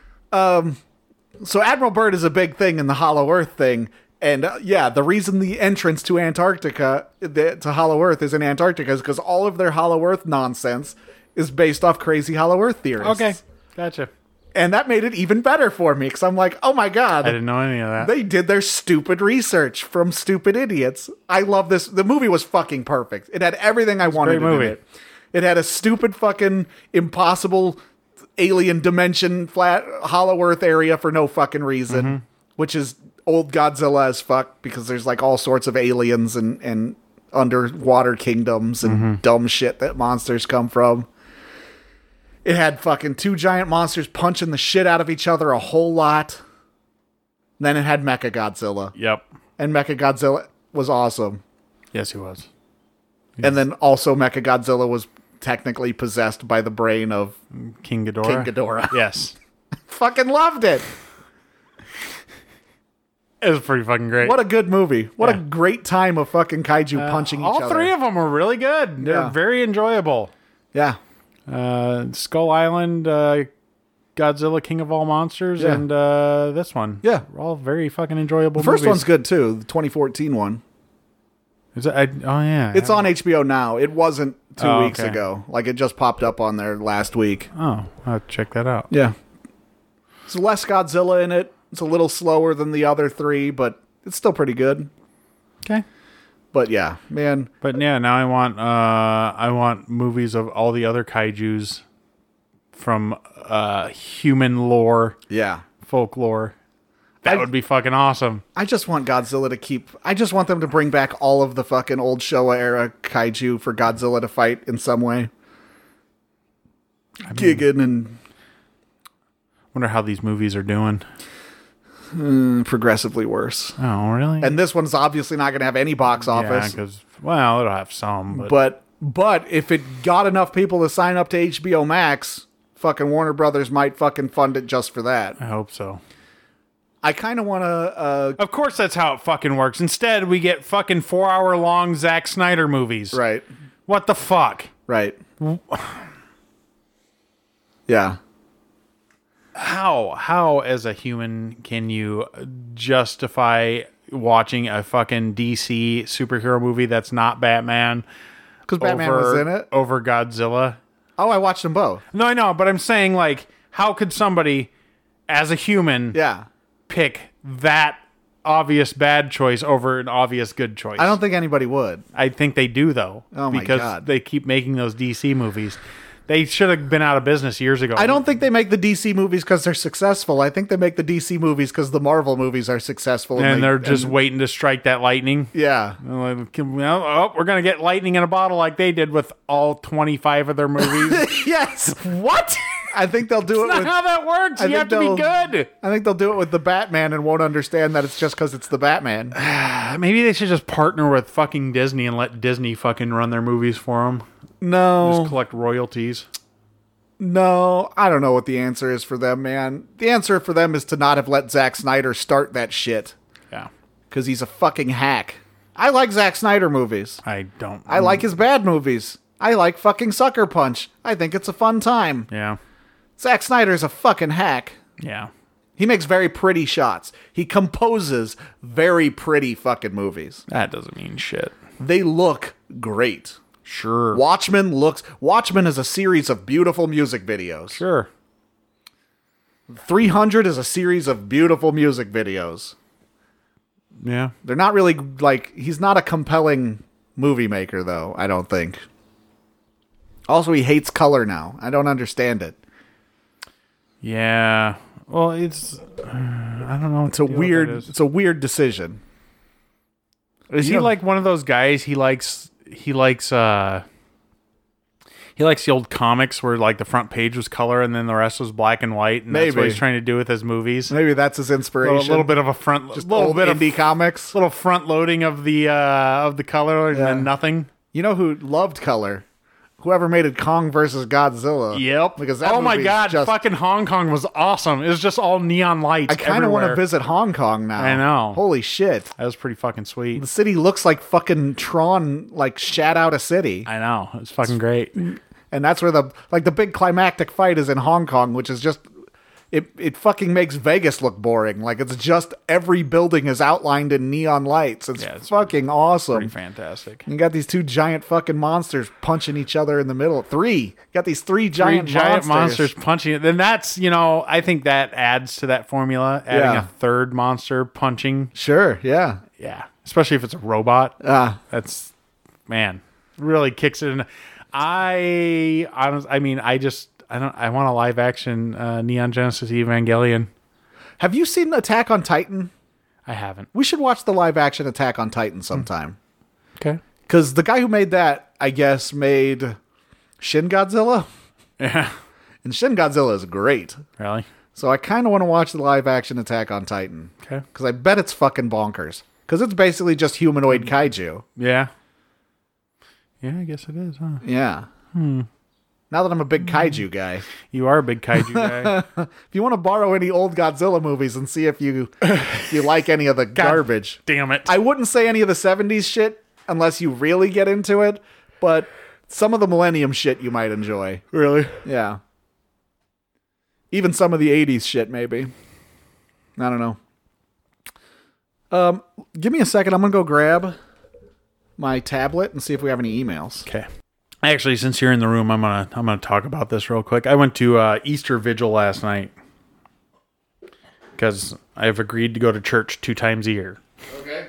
So Admiral Byrd is a big thing in the hollow Earth thing. And the reason the entrance to Antarctica, to hollow Earth is in Antarctica is because all of their hollow Earth nonsense is based off crazy hollow Earth theorists. Okay, gotcha. And that made it even better for me because I'm like, oh my god, I didn't know any of that. They did their stupid research from stupid idiots. I love this. The movie was fucking perfect. It had everything I wanted in it. It had a stupid fucking impossible alien dimension flat hollow Earth area for no fucking reason, which is old Godzilla as fuck because there's like all sorts of aliens and underwater kingdoms and dumb shit that monsters come from. It had fucking two giant monsters punching the shit out of each other a whole lot. Then it had Mechagodzilla. Yep. And Mechagodzilla was awesome. Yes, he was. And then also Mechagodzilla was technically possessed by the brain of King Ghidorah. Yes. Fucking loved it. It was pretty fucking great. What a good movie. What a great time of fucking kaiju punching each other. All three of them were really good. They're very enjoyable. Yeah. Skull Island, Godzilla, King of All Monsters, and this one. Yeah. They're all very fucking enjoyable The first movies. one's good too, the 2014 one. Is it? Oh, yeah. It's on HBO now. It wasn't 2 weeks ago. Like, it just popped up on there last week. Oh, I'll have to check that out. Yeah. There's less Godzilla in it. It's a little slower than the other three, but it's still pretty good. Okay. But yeah, man. But yeah, now I want movies of all the other kaijus from human lore. Yeah. Folklore. That would be fucking awesome. I just want Godzilla to I just want them to bring back all of the fucking old Showa era kaiju for Godzilla to fight in some way. Gigan and... Wonder how these movies are doing. Progressively worse. Oh, really? And this one's obviously not going to have any box office. Yeah, because, well, it'll have some. But if it got enough people to sign up to HBO Max, fucking Warner Brothers might fucking fund it just for that. I hope so. I kind of want to... Of course that's how it fucking works. Instead, we get fucking 4-hour-long Zack Snyder movies. Right. What the fuck? Right. Yeah. How as a human can you justify watching a fucking DC superhero movie that's not Batman? Because Batman was in it. Over Godzilla. Oh, I watched them both. No, I know, but I'm saying, like, how could somebody, as a human, pick that obvious bad choice over an obvious good choice? I don't think anybody would. I think they do, though. Oh, my God. Because they keep making those DC movies. They should have been out of business years ago. I don't think they make the DC movies because they're successful. I think they make the DC movies because the Marvel movies are successful. And they're just waiting to strike that lightning. Yeah. We're going to get lightning in a bottle like they did with all 25 of their movies. Yes. What? I think they'll do That's it not how that works. You have to be good. I think they'll do it with the Batman and won't understand that it's just because it's the Batman. Maybe they should just partner with fucking Disney and let Disney fucking run their movies for them. No. Just collect royalties. No, I don't know what the answer is for them, man. The answer for them is to not have let Zack Snyder start that shit. Yeah. Because he's a fucking hack. I like Zack Snyder movies. I don't. I like his bad movies. I like fucking Sucker Punch. I think it's a fun time. Yeah. Zack Snyder's a fucking hack. Yeah. He makes very pretty shots. He composes very pretty fucking movies. That doesn't mean shit. They look great. Sure. Watchmen is a series of beautiful music videos. Sure. 300 is a series of beautiful music videos. Yeah. They're not really, like, he's not a compelling movie maker, though, I don't think. Also, he hates color now. I don't understand it. Yeah. Well, it's, I don't know. It's a weird decision. Is he like one of those guys? He likes the old comics where like the front page was color and then the rest was black and white, and that's what he's trying to do with his movies. Maybe that's his inspiration. A little bit of a little bit indie comics, little front loading of the color, and then nothing. You know who loved color? Whoever made it, Kong versus Godzilla. Yep. Because that oh my god, fucking Hong Kong was awesome. It was just all neon lights. I kind of want to visit Hong Kong now. I know. Holy shit. That was pretty fucking sweet. The city looks like fucking Tron, like shat out a city. I know. It's fucking great. And that's where the big climactic fight is in Hong Kong, which is just it fucking makes Vegas look boring. Like, it's just every building is outlined in neon lights. It's fucking awesome. Pretty fantastic. You got these two giant fucking monsters punching each other in the middle. You got these three giant monsters punching it. Then that's, I think that adds to that formula, adding a third monster punching. Sure, yeah. Yeah. Especially if it's a robot. That's, man, really kicks it in. I want a live action Neon Genesis Evangelion. Have you seen Attack on Titan? I haven't. We should watch the live action Attack on Titan sometime. Okay. Because the guy who made that, I guess, made Shin Godzilla. Yeah. And Shin Godzilla is great. Really? So I kind of want to watch the live action Attack on Titan. Okay. Because I bet it's fucking bonkers. Because it's basically just humanoid kaiju. Yeah. Yeah, I guess it is, huh? Yeah. Now that I'm a big kaiju guy. You are a big kaiju guy. If you want to borrow any old Godzilla movies and see if you like any of the garbage. Damn it. I wouldn't say any of the 70s shit unless you really get into it, but some of the Millennium shit you might enjoy. Really? Yeah. Even some of the 80s shit, maybe. I don't know. Give me a second. I'm going to go grab my tablet and see if we have any emails. Okay. Actually, since you're in the room, I'm gonna talk about this real quick. I went to Easter Vigil last night because I've agreed to go to church 2 times a year. Okay,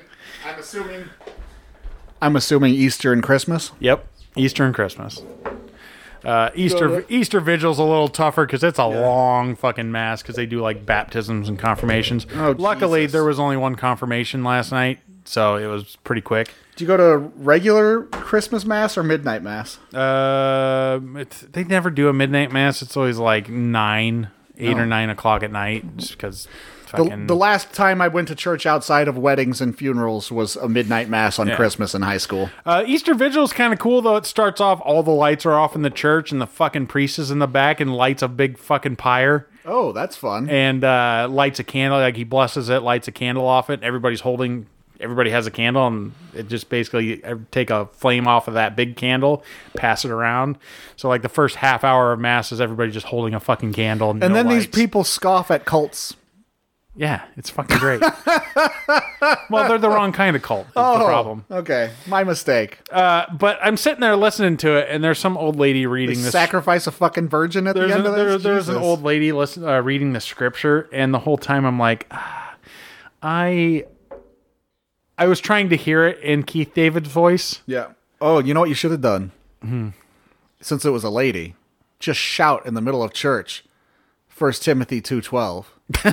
I'm assuming Easter and Christmas. Yep, Easter and Christmas. Easter Vigil's a little tougher because it's a long fucking mass because they do like baptisms and confirmations. Oh, luckily, Jesus. There was only one confirmation last night, so it was pretty quick. Do you go to regular Christmas mass or midnight mass? They never do a midnight mass. It's always like 8 or 9 o'clock at night, just because. The last time I went to church outside of weddings and funerals was a midnight mass on Christmas in high school. Easter Vigil is kind of cool, though. It starts off, all the lights are off in the church, and the fucking priest is in the back and lights a big fucking pyre. Oh, that's fun. And lights a candle, like he blesses it, lights a candle off it. Everybody has a candle, and it just basically take a flame off of that big candle, pass it around. So like the first half hour of mass is everybody just holding a fucking candle. And then lights. These people scoff at cults. Yeah, it's fucking great. Well, they're the wrong kind of cult. Is the problem. Okay, my mistake. But I'm sitting there listening to it, and there's some old lady reading this. Sacrifice a fucking virgin at the end of this? There's an old lady reading the scripture, and the whole time I'm like, I was trying to hear it in Keith David's voice. Yeah. Oh, you know what you should have done? Mm-hmm. Since it was a lady, just shout in the middle of church. 1 Timothy 2:12.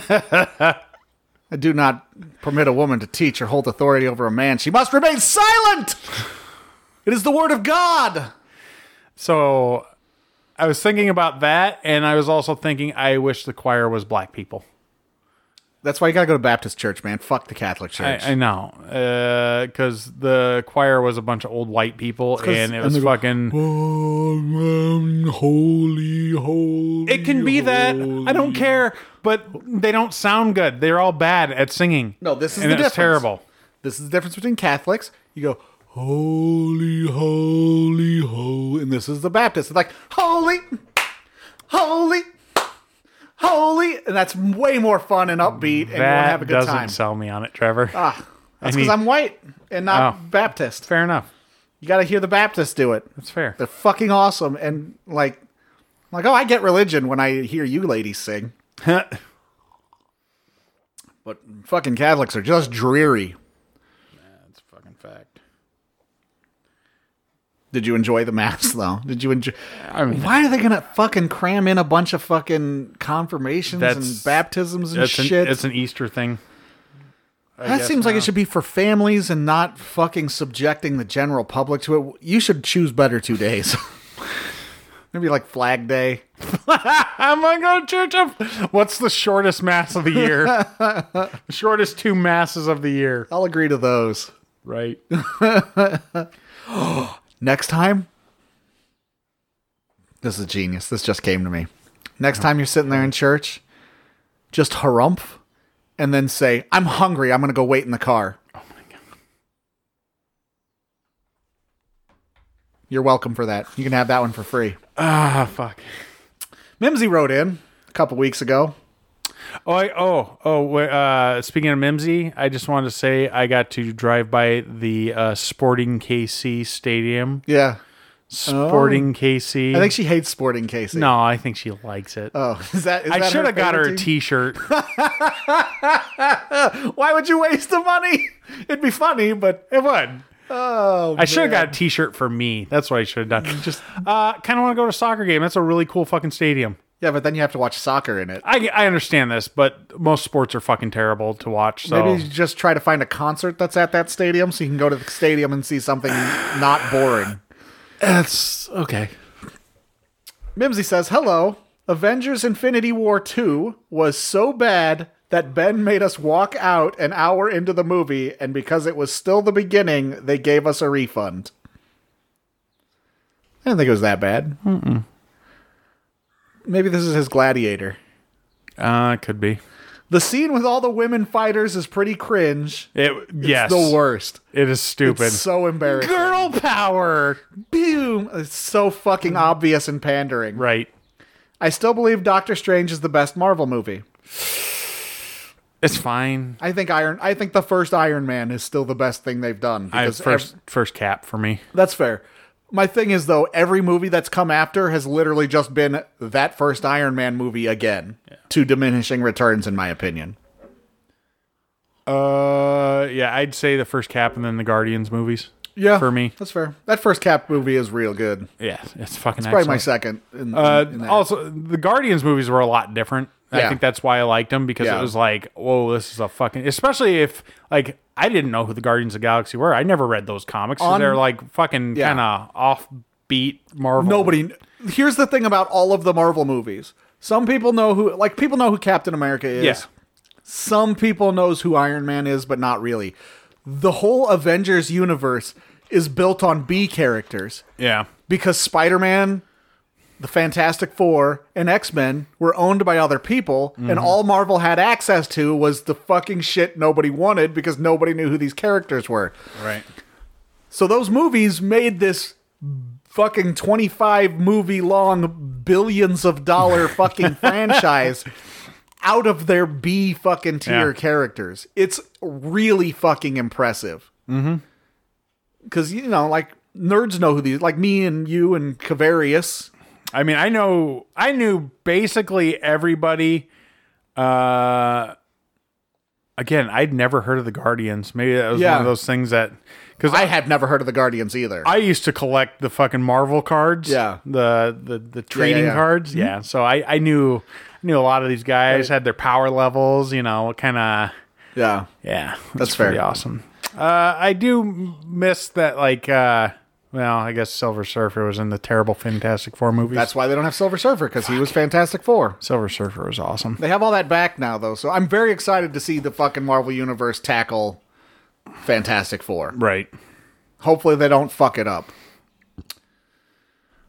I do not permit a woman to teach or hold authority over a man. She must remain silent. It is the word of God. So I was thinking about that, and I was also thinking I wish the choir was black people. That's why you gotta go to Baptist church, man. Fuck the Catholic Church. I know, because the choir was a bunch of old white people, and it was fucking holy, holy. It can be that. I don't care, but they don't sound good. They're all bad at singing. No, this is the difference. It's terrible. This is the difference between Catholics. You go, holy, holy, holy. And this is the Baptist. It's like, holy, holy, holy. And that's way more fun and upbeat. And you want to have a good time. That doesn't sell me on it, Trevor. That's because I'm white and not Baptist. Fair enough. You got to hear the Baptists do it. That's fair. They're fucking awesome. And like, oh, I get religion when I hear you ladies sing. But fucking Catholics are just dreary. That's a fucking fact. Did you enjoy the Mass, though? Did you enjoy... I mean, why are they going to fucking cram in a bunch of fucking confirmations and baptisms and shit? It's an Easter thing. That seems like it should be for families and not fucking subjecting the general public to it. You should choose better 2 days. Maybe like Flag Day. I'm going to go to church. What's the shortest Mass of the year? The shortest 2 Masses of the year. I'll agree to those. Right. Next time. This is genius. This just came to me. Next time you're sitting there in church, just harumph. And then say, I'm hungry. I'm going to go wait in the car. Oh, my God. You're welcome for that. You can have that one for free. Fuck. Mimsy wrote in a couple weeks ago. Speaking of Mimsy, I just wanted to say I got to drive by the Sporting KC Stadium. Yeah. Sporting KC. I think she hates Sporting KC. No, I think she likes it. Oh, is that I should have got her a t-shirt. Why would you waste the money? It'd be funny, but it would. Oh, I should have got a t-shirt for me. That's what I should have done. Just kind of want to go to a soccer game. That's a really cool fucking stadium. Yeah, but then you have to watch soccer in it. I understand this, but most sports are fucking terrible to watch. So. Maybe you just try to find a concert that's at that stadium so you can go to the stadium and see something not boring. That's okay. Mimsy says, hello. Avengers Infinity War 2 was so bad that Ben made us walk out an hour into the movie, and because it was still the beginning, they gave us a refund. I didn't think it was that bad. Mm-mm. Maybe this is his Gladiator. It could be. The scene with all the women fighters is pretty cringe. Yes. It's the worst. It is stupid. It's so embarrassing. Girl power! Boom! It's so fucking obvious and pandering. Right. I still believe Doctor Strange is the best Marvel movie. It's fine. I think the first Iron Man is still the best thing they've done. First Cap for me. That's fair. My thing is, though, every movie that's come after has literally just been that first Iron Man movie again, to diminishing returns, in my opinion. Yeah, I'd say the first Cap and then the Guardians movies. Yeah, for me, that's fair. That first Cap movie is real good. Yeah, it's fucking. It's probably my second. In also, the Guardians movies were a lot different. Yeah. I think that's why I liked them, because it was like, whoa, this is a fucking. Especially if like I didn't know who the Guardians of the Galaxy were. I never read those comics. So they're like fucking kind of offbeat Marvel. Here's the thing about all of the Marvel movies. Some people know who Captain America is. Yeah. Some people knows who Iron Man is, but not really. The whole Avengers universe is built on B characters. Yeah. Because Spider-Man, the Fantastic Four, and X-Men were owned by other people, and all Marvel had access to was the fucking shit nobody wanted because nobody knew who these characters were. Right. So those movies made this fucking 25 movie long billions of dollar fucking franchise out of their B fucking tier characters. It's really fucking impressive. Mm-hmm. Because, like, nerds know who these, like me and you and Kavarius. I mean, I knew basically everybody. Again, I'd never heard of the Guardians. Maybe that was one of those things that... Because I had never heard of the Guardians either. I used to collect the fucking Marvel cards. Yeah. The trading cards. Mm-hmm. Yeah. So I knew a lot of these guys, had their power levels, kind of... Yeah. Yeah. That's fair. Pretty awesome. I do miss that, like... I guess Silver Surfer was in the terrible Fantastic Four movies. That's why they don't have Silver Surfer, because he was Fantastic Four. Silver Surfer was awesome. They have all that back now, though, so I'm very excited to see the fucking Marvel Universe tackle Fantastic Four. Right. Hopefully they don't fuck it up.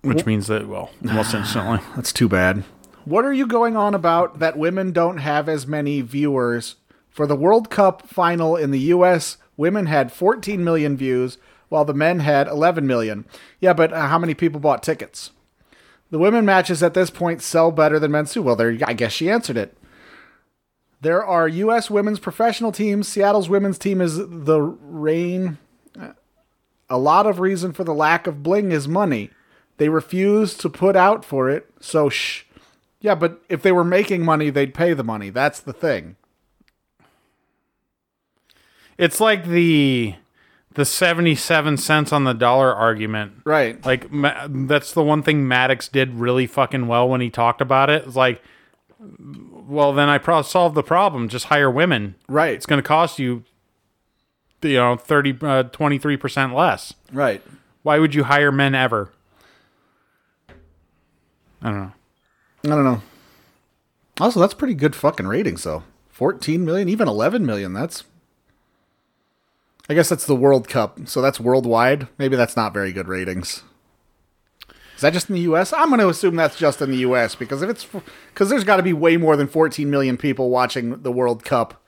Which means that, almost instantly. That's too bad. What are you going on about that women don't have as many viewers? For the World Cup final in the U.S., women had 14 million views, while the men had 11 million. Yeah, but how many people bought tickets? The women matches at this point sell better than men's too. Well, I guess she answered it. There are U.S. women's professional teams. Seattle's women's team is the Reign. A lot of reason for the lack of bling is money. They refuse to put out for it, so shh. Yeah, but if they were making money, they'd pay the money. That's the thing. It's like the 77 cents on the dollar argument. Right. Like, that's the one thing Maddox did really fucking well when he talked about it. It's like, well, then I solved the problem. Just hire women. Right. It's going to cost you, 23% less. Right. Why would you hire men ever? I don't know. Also, that's pretty good fucking ratings, though. 14 million, even 11 million. I guess that's the World Cup, so that's worldwide. Maybe that's not very good ratings. Is that just in the U.S.? I'm going to assume that's just in the U.S. because there's got to be way more than 14 million people watching the World Cup,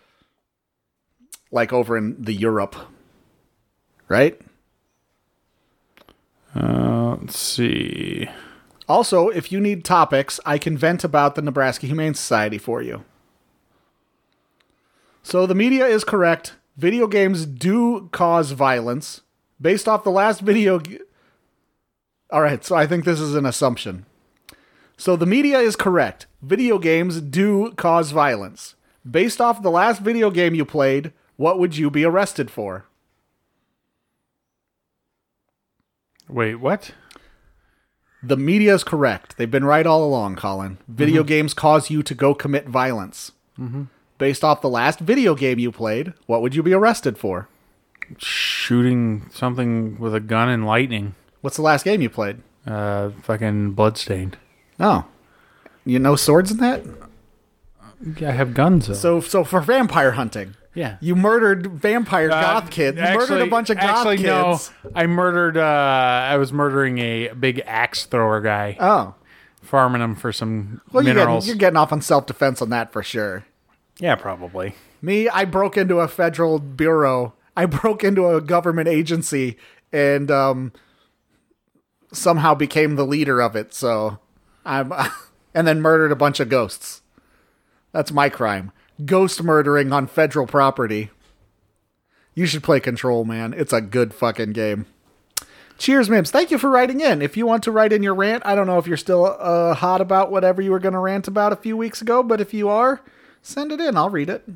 like over in the Europe, right? Let's see. Also, if you need topics, I can vent about the Nebraska Humane Society for you. So the media is correct. Video games do cause violence. Based off the last video... Alright, so I think this is an assumption. So the media is correct. Video games do cause violence. Based off the last video game you played, what would you be arrested for? Wait, what? The media is correct. They've been right all along, Colin. Video games cause you to go commit violence. Mm-hmm. Based off the last video game you played, what would you be arrested for? Shooting something with a gun and lightning. What's the last game you played? Fucking Bloodstained. Oh. You know swords in that? I have guns, though. So for vampire hunting. Yeah. You murdered vampire goth kids. You murdered a bunch of goth kids. No, I murdered, I was murdering a big axe thrower guy. Oh. Farming him for some minerals. You're getting off on self-defense on that for sure. Yeah, probably. Me, I broke into a federal bureau. I broke into a government agency and somehow became the leader of it. So and then murdered a bunch of ghosts. That's my crime. Ghost murdering on federal property. You should play Control, man. It's a good fucking game. Cheers, Mims. Thank you for writing in. If you want to write in your rant, I don't know if you're still hot about whatever you were going to rant about a few weeks ago, but if you are, send it in. I'll read it.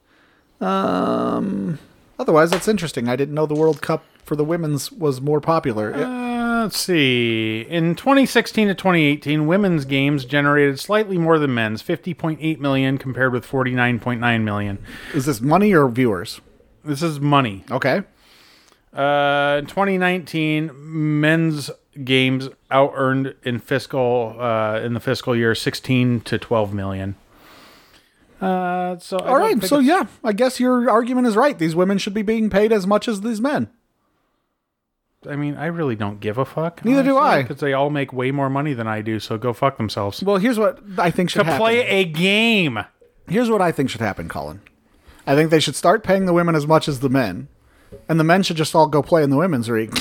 Otherwise, that's interesting. I didn't know the World Cup for the women's was more popular. Let's see. In 2016 to 2018, women's games generated slightly more than men's, 50.8 million compared with 49.9 million. Is this money or viewers? This is money. Okay. In 2019, men's games out-earned in the fiscal year 16 to 12 million. All right. So yeah, I guess your argument is right. These women should be being paid as much as these men. I mean, I really don't give a fuck. Neither do I. Because they all make way more money than I do, so go fuck themselves. Well, here's what I think should happen. To play a game. Here's what I think should happen, Colin. I think they should start paying the women as much as the men. And the men should just all go play in the women's league.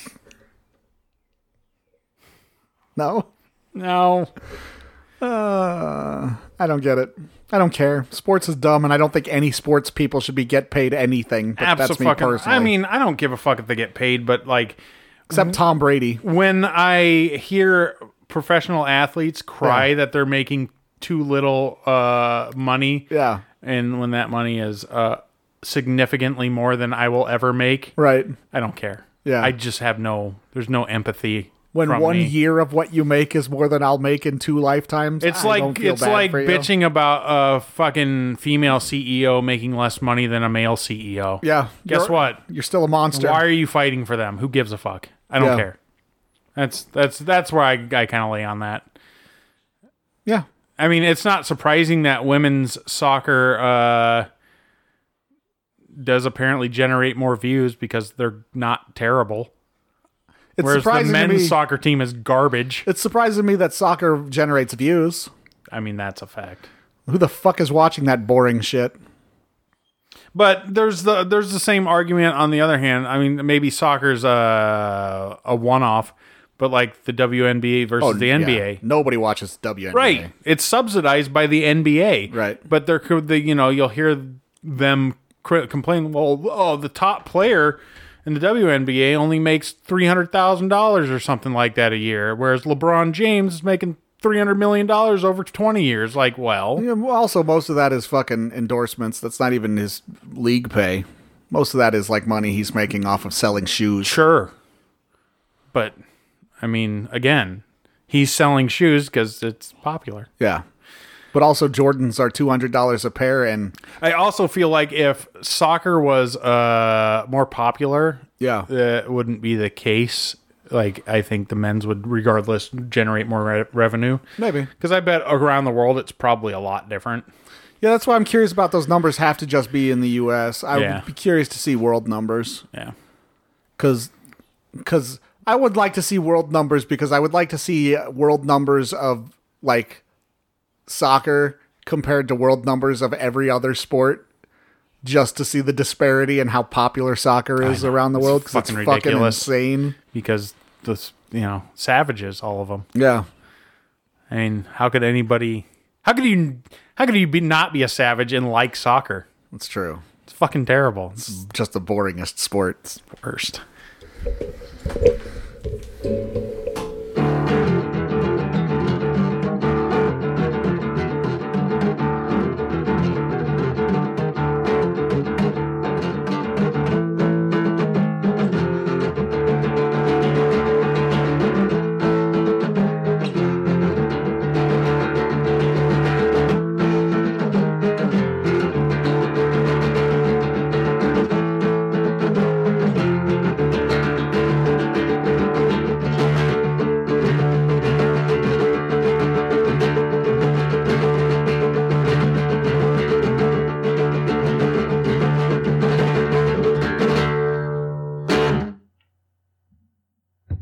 No? No. I don't get it. I don't care. Sports is dumb, and I don't think any sports people should get paid anything. But that's me personally. I mean, I don't give a fuck if they get paid, but like... Except Tom Brady. When I hear professional athletes cry that they're making too little money... Yeah. And when that money is significantly more than I will ever make... Right. I don't care. Yeah. I just have there's no empathy. When one year of what you make is more than I'll make in 2 lifetimes, it's like bitching about a fucking female CEO making less money than a male CEO. Yeah. Guess what? You're still a monster. Why are you fighting for them? Who gives a fuck? I don't care. That's where I kind of lay on that. Yeah. I mean, it's not surprising that women's soccer does apparently generate more views because they're not terrible. Whereas the men's soccer team is garbage. It's surprising to me that soccer generates views. I mean, that's a fact. Who the fuck is watching that boring shit? But there's the same argument on the other hand. I mean, maybe soccer's a one-off, but like the WNBA versus the NBA. Nobody watches WNBA. Right. It's subsidized by the NBA. Right. But there could you'll hear them complain, well, the top player in the WNBA only makes $300,000 or something like that a year, whereas LeBron James is making $300 million over 20 years. Like, well. Yeah, also, most of that is fucking endorsements. That's not even his league pay. Most of that is like money he's making off of selling shoes. Sure. But, I mean, again, he's selling shoes because it's popular. Yeah. But also, Jordans are $200 a pair, and I also feel like if soccer was more popular, it wouldn't be the case. Like, I think the men's would, regardless, generate more revenue. Maybe. Because I bet around the world it's probably a lot different. Yeah, that's why I'm curious about those numbers have to just be in the U.S. I would be curious to see world numbers. Yeah. Because I would like to see world numbers, because I would like to see world numbers of, like, soccer compared to world numbers of every other sport, just to see the disparity and how popular soccer is around the world, because it's fucking insane. Because savages, all of them. Yeah. I mean, how could you not be a savage and like soccer? That's true. It's fucking terrible. It's just the boringest sport. It's the worst.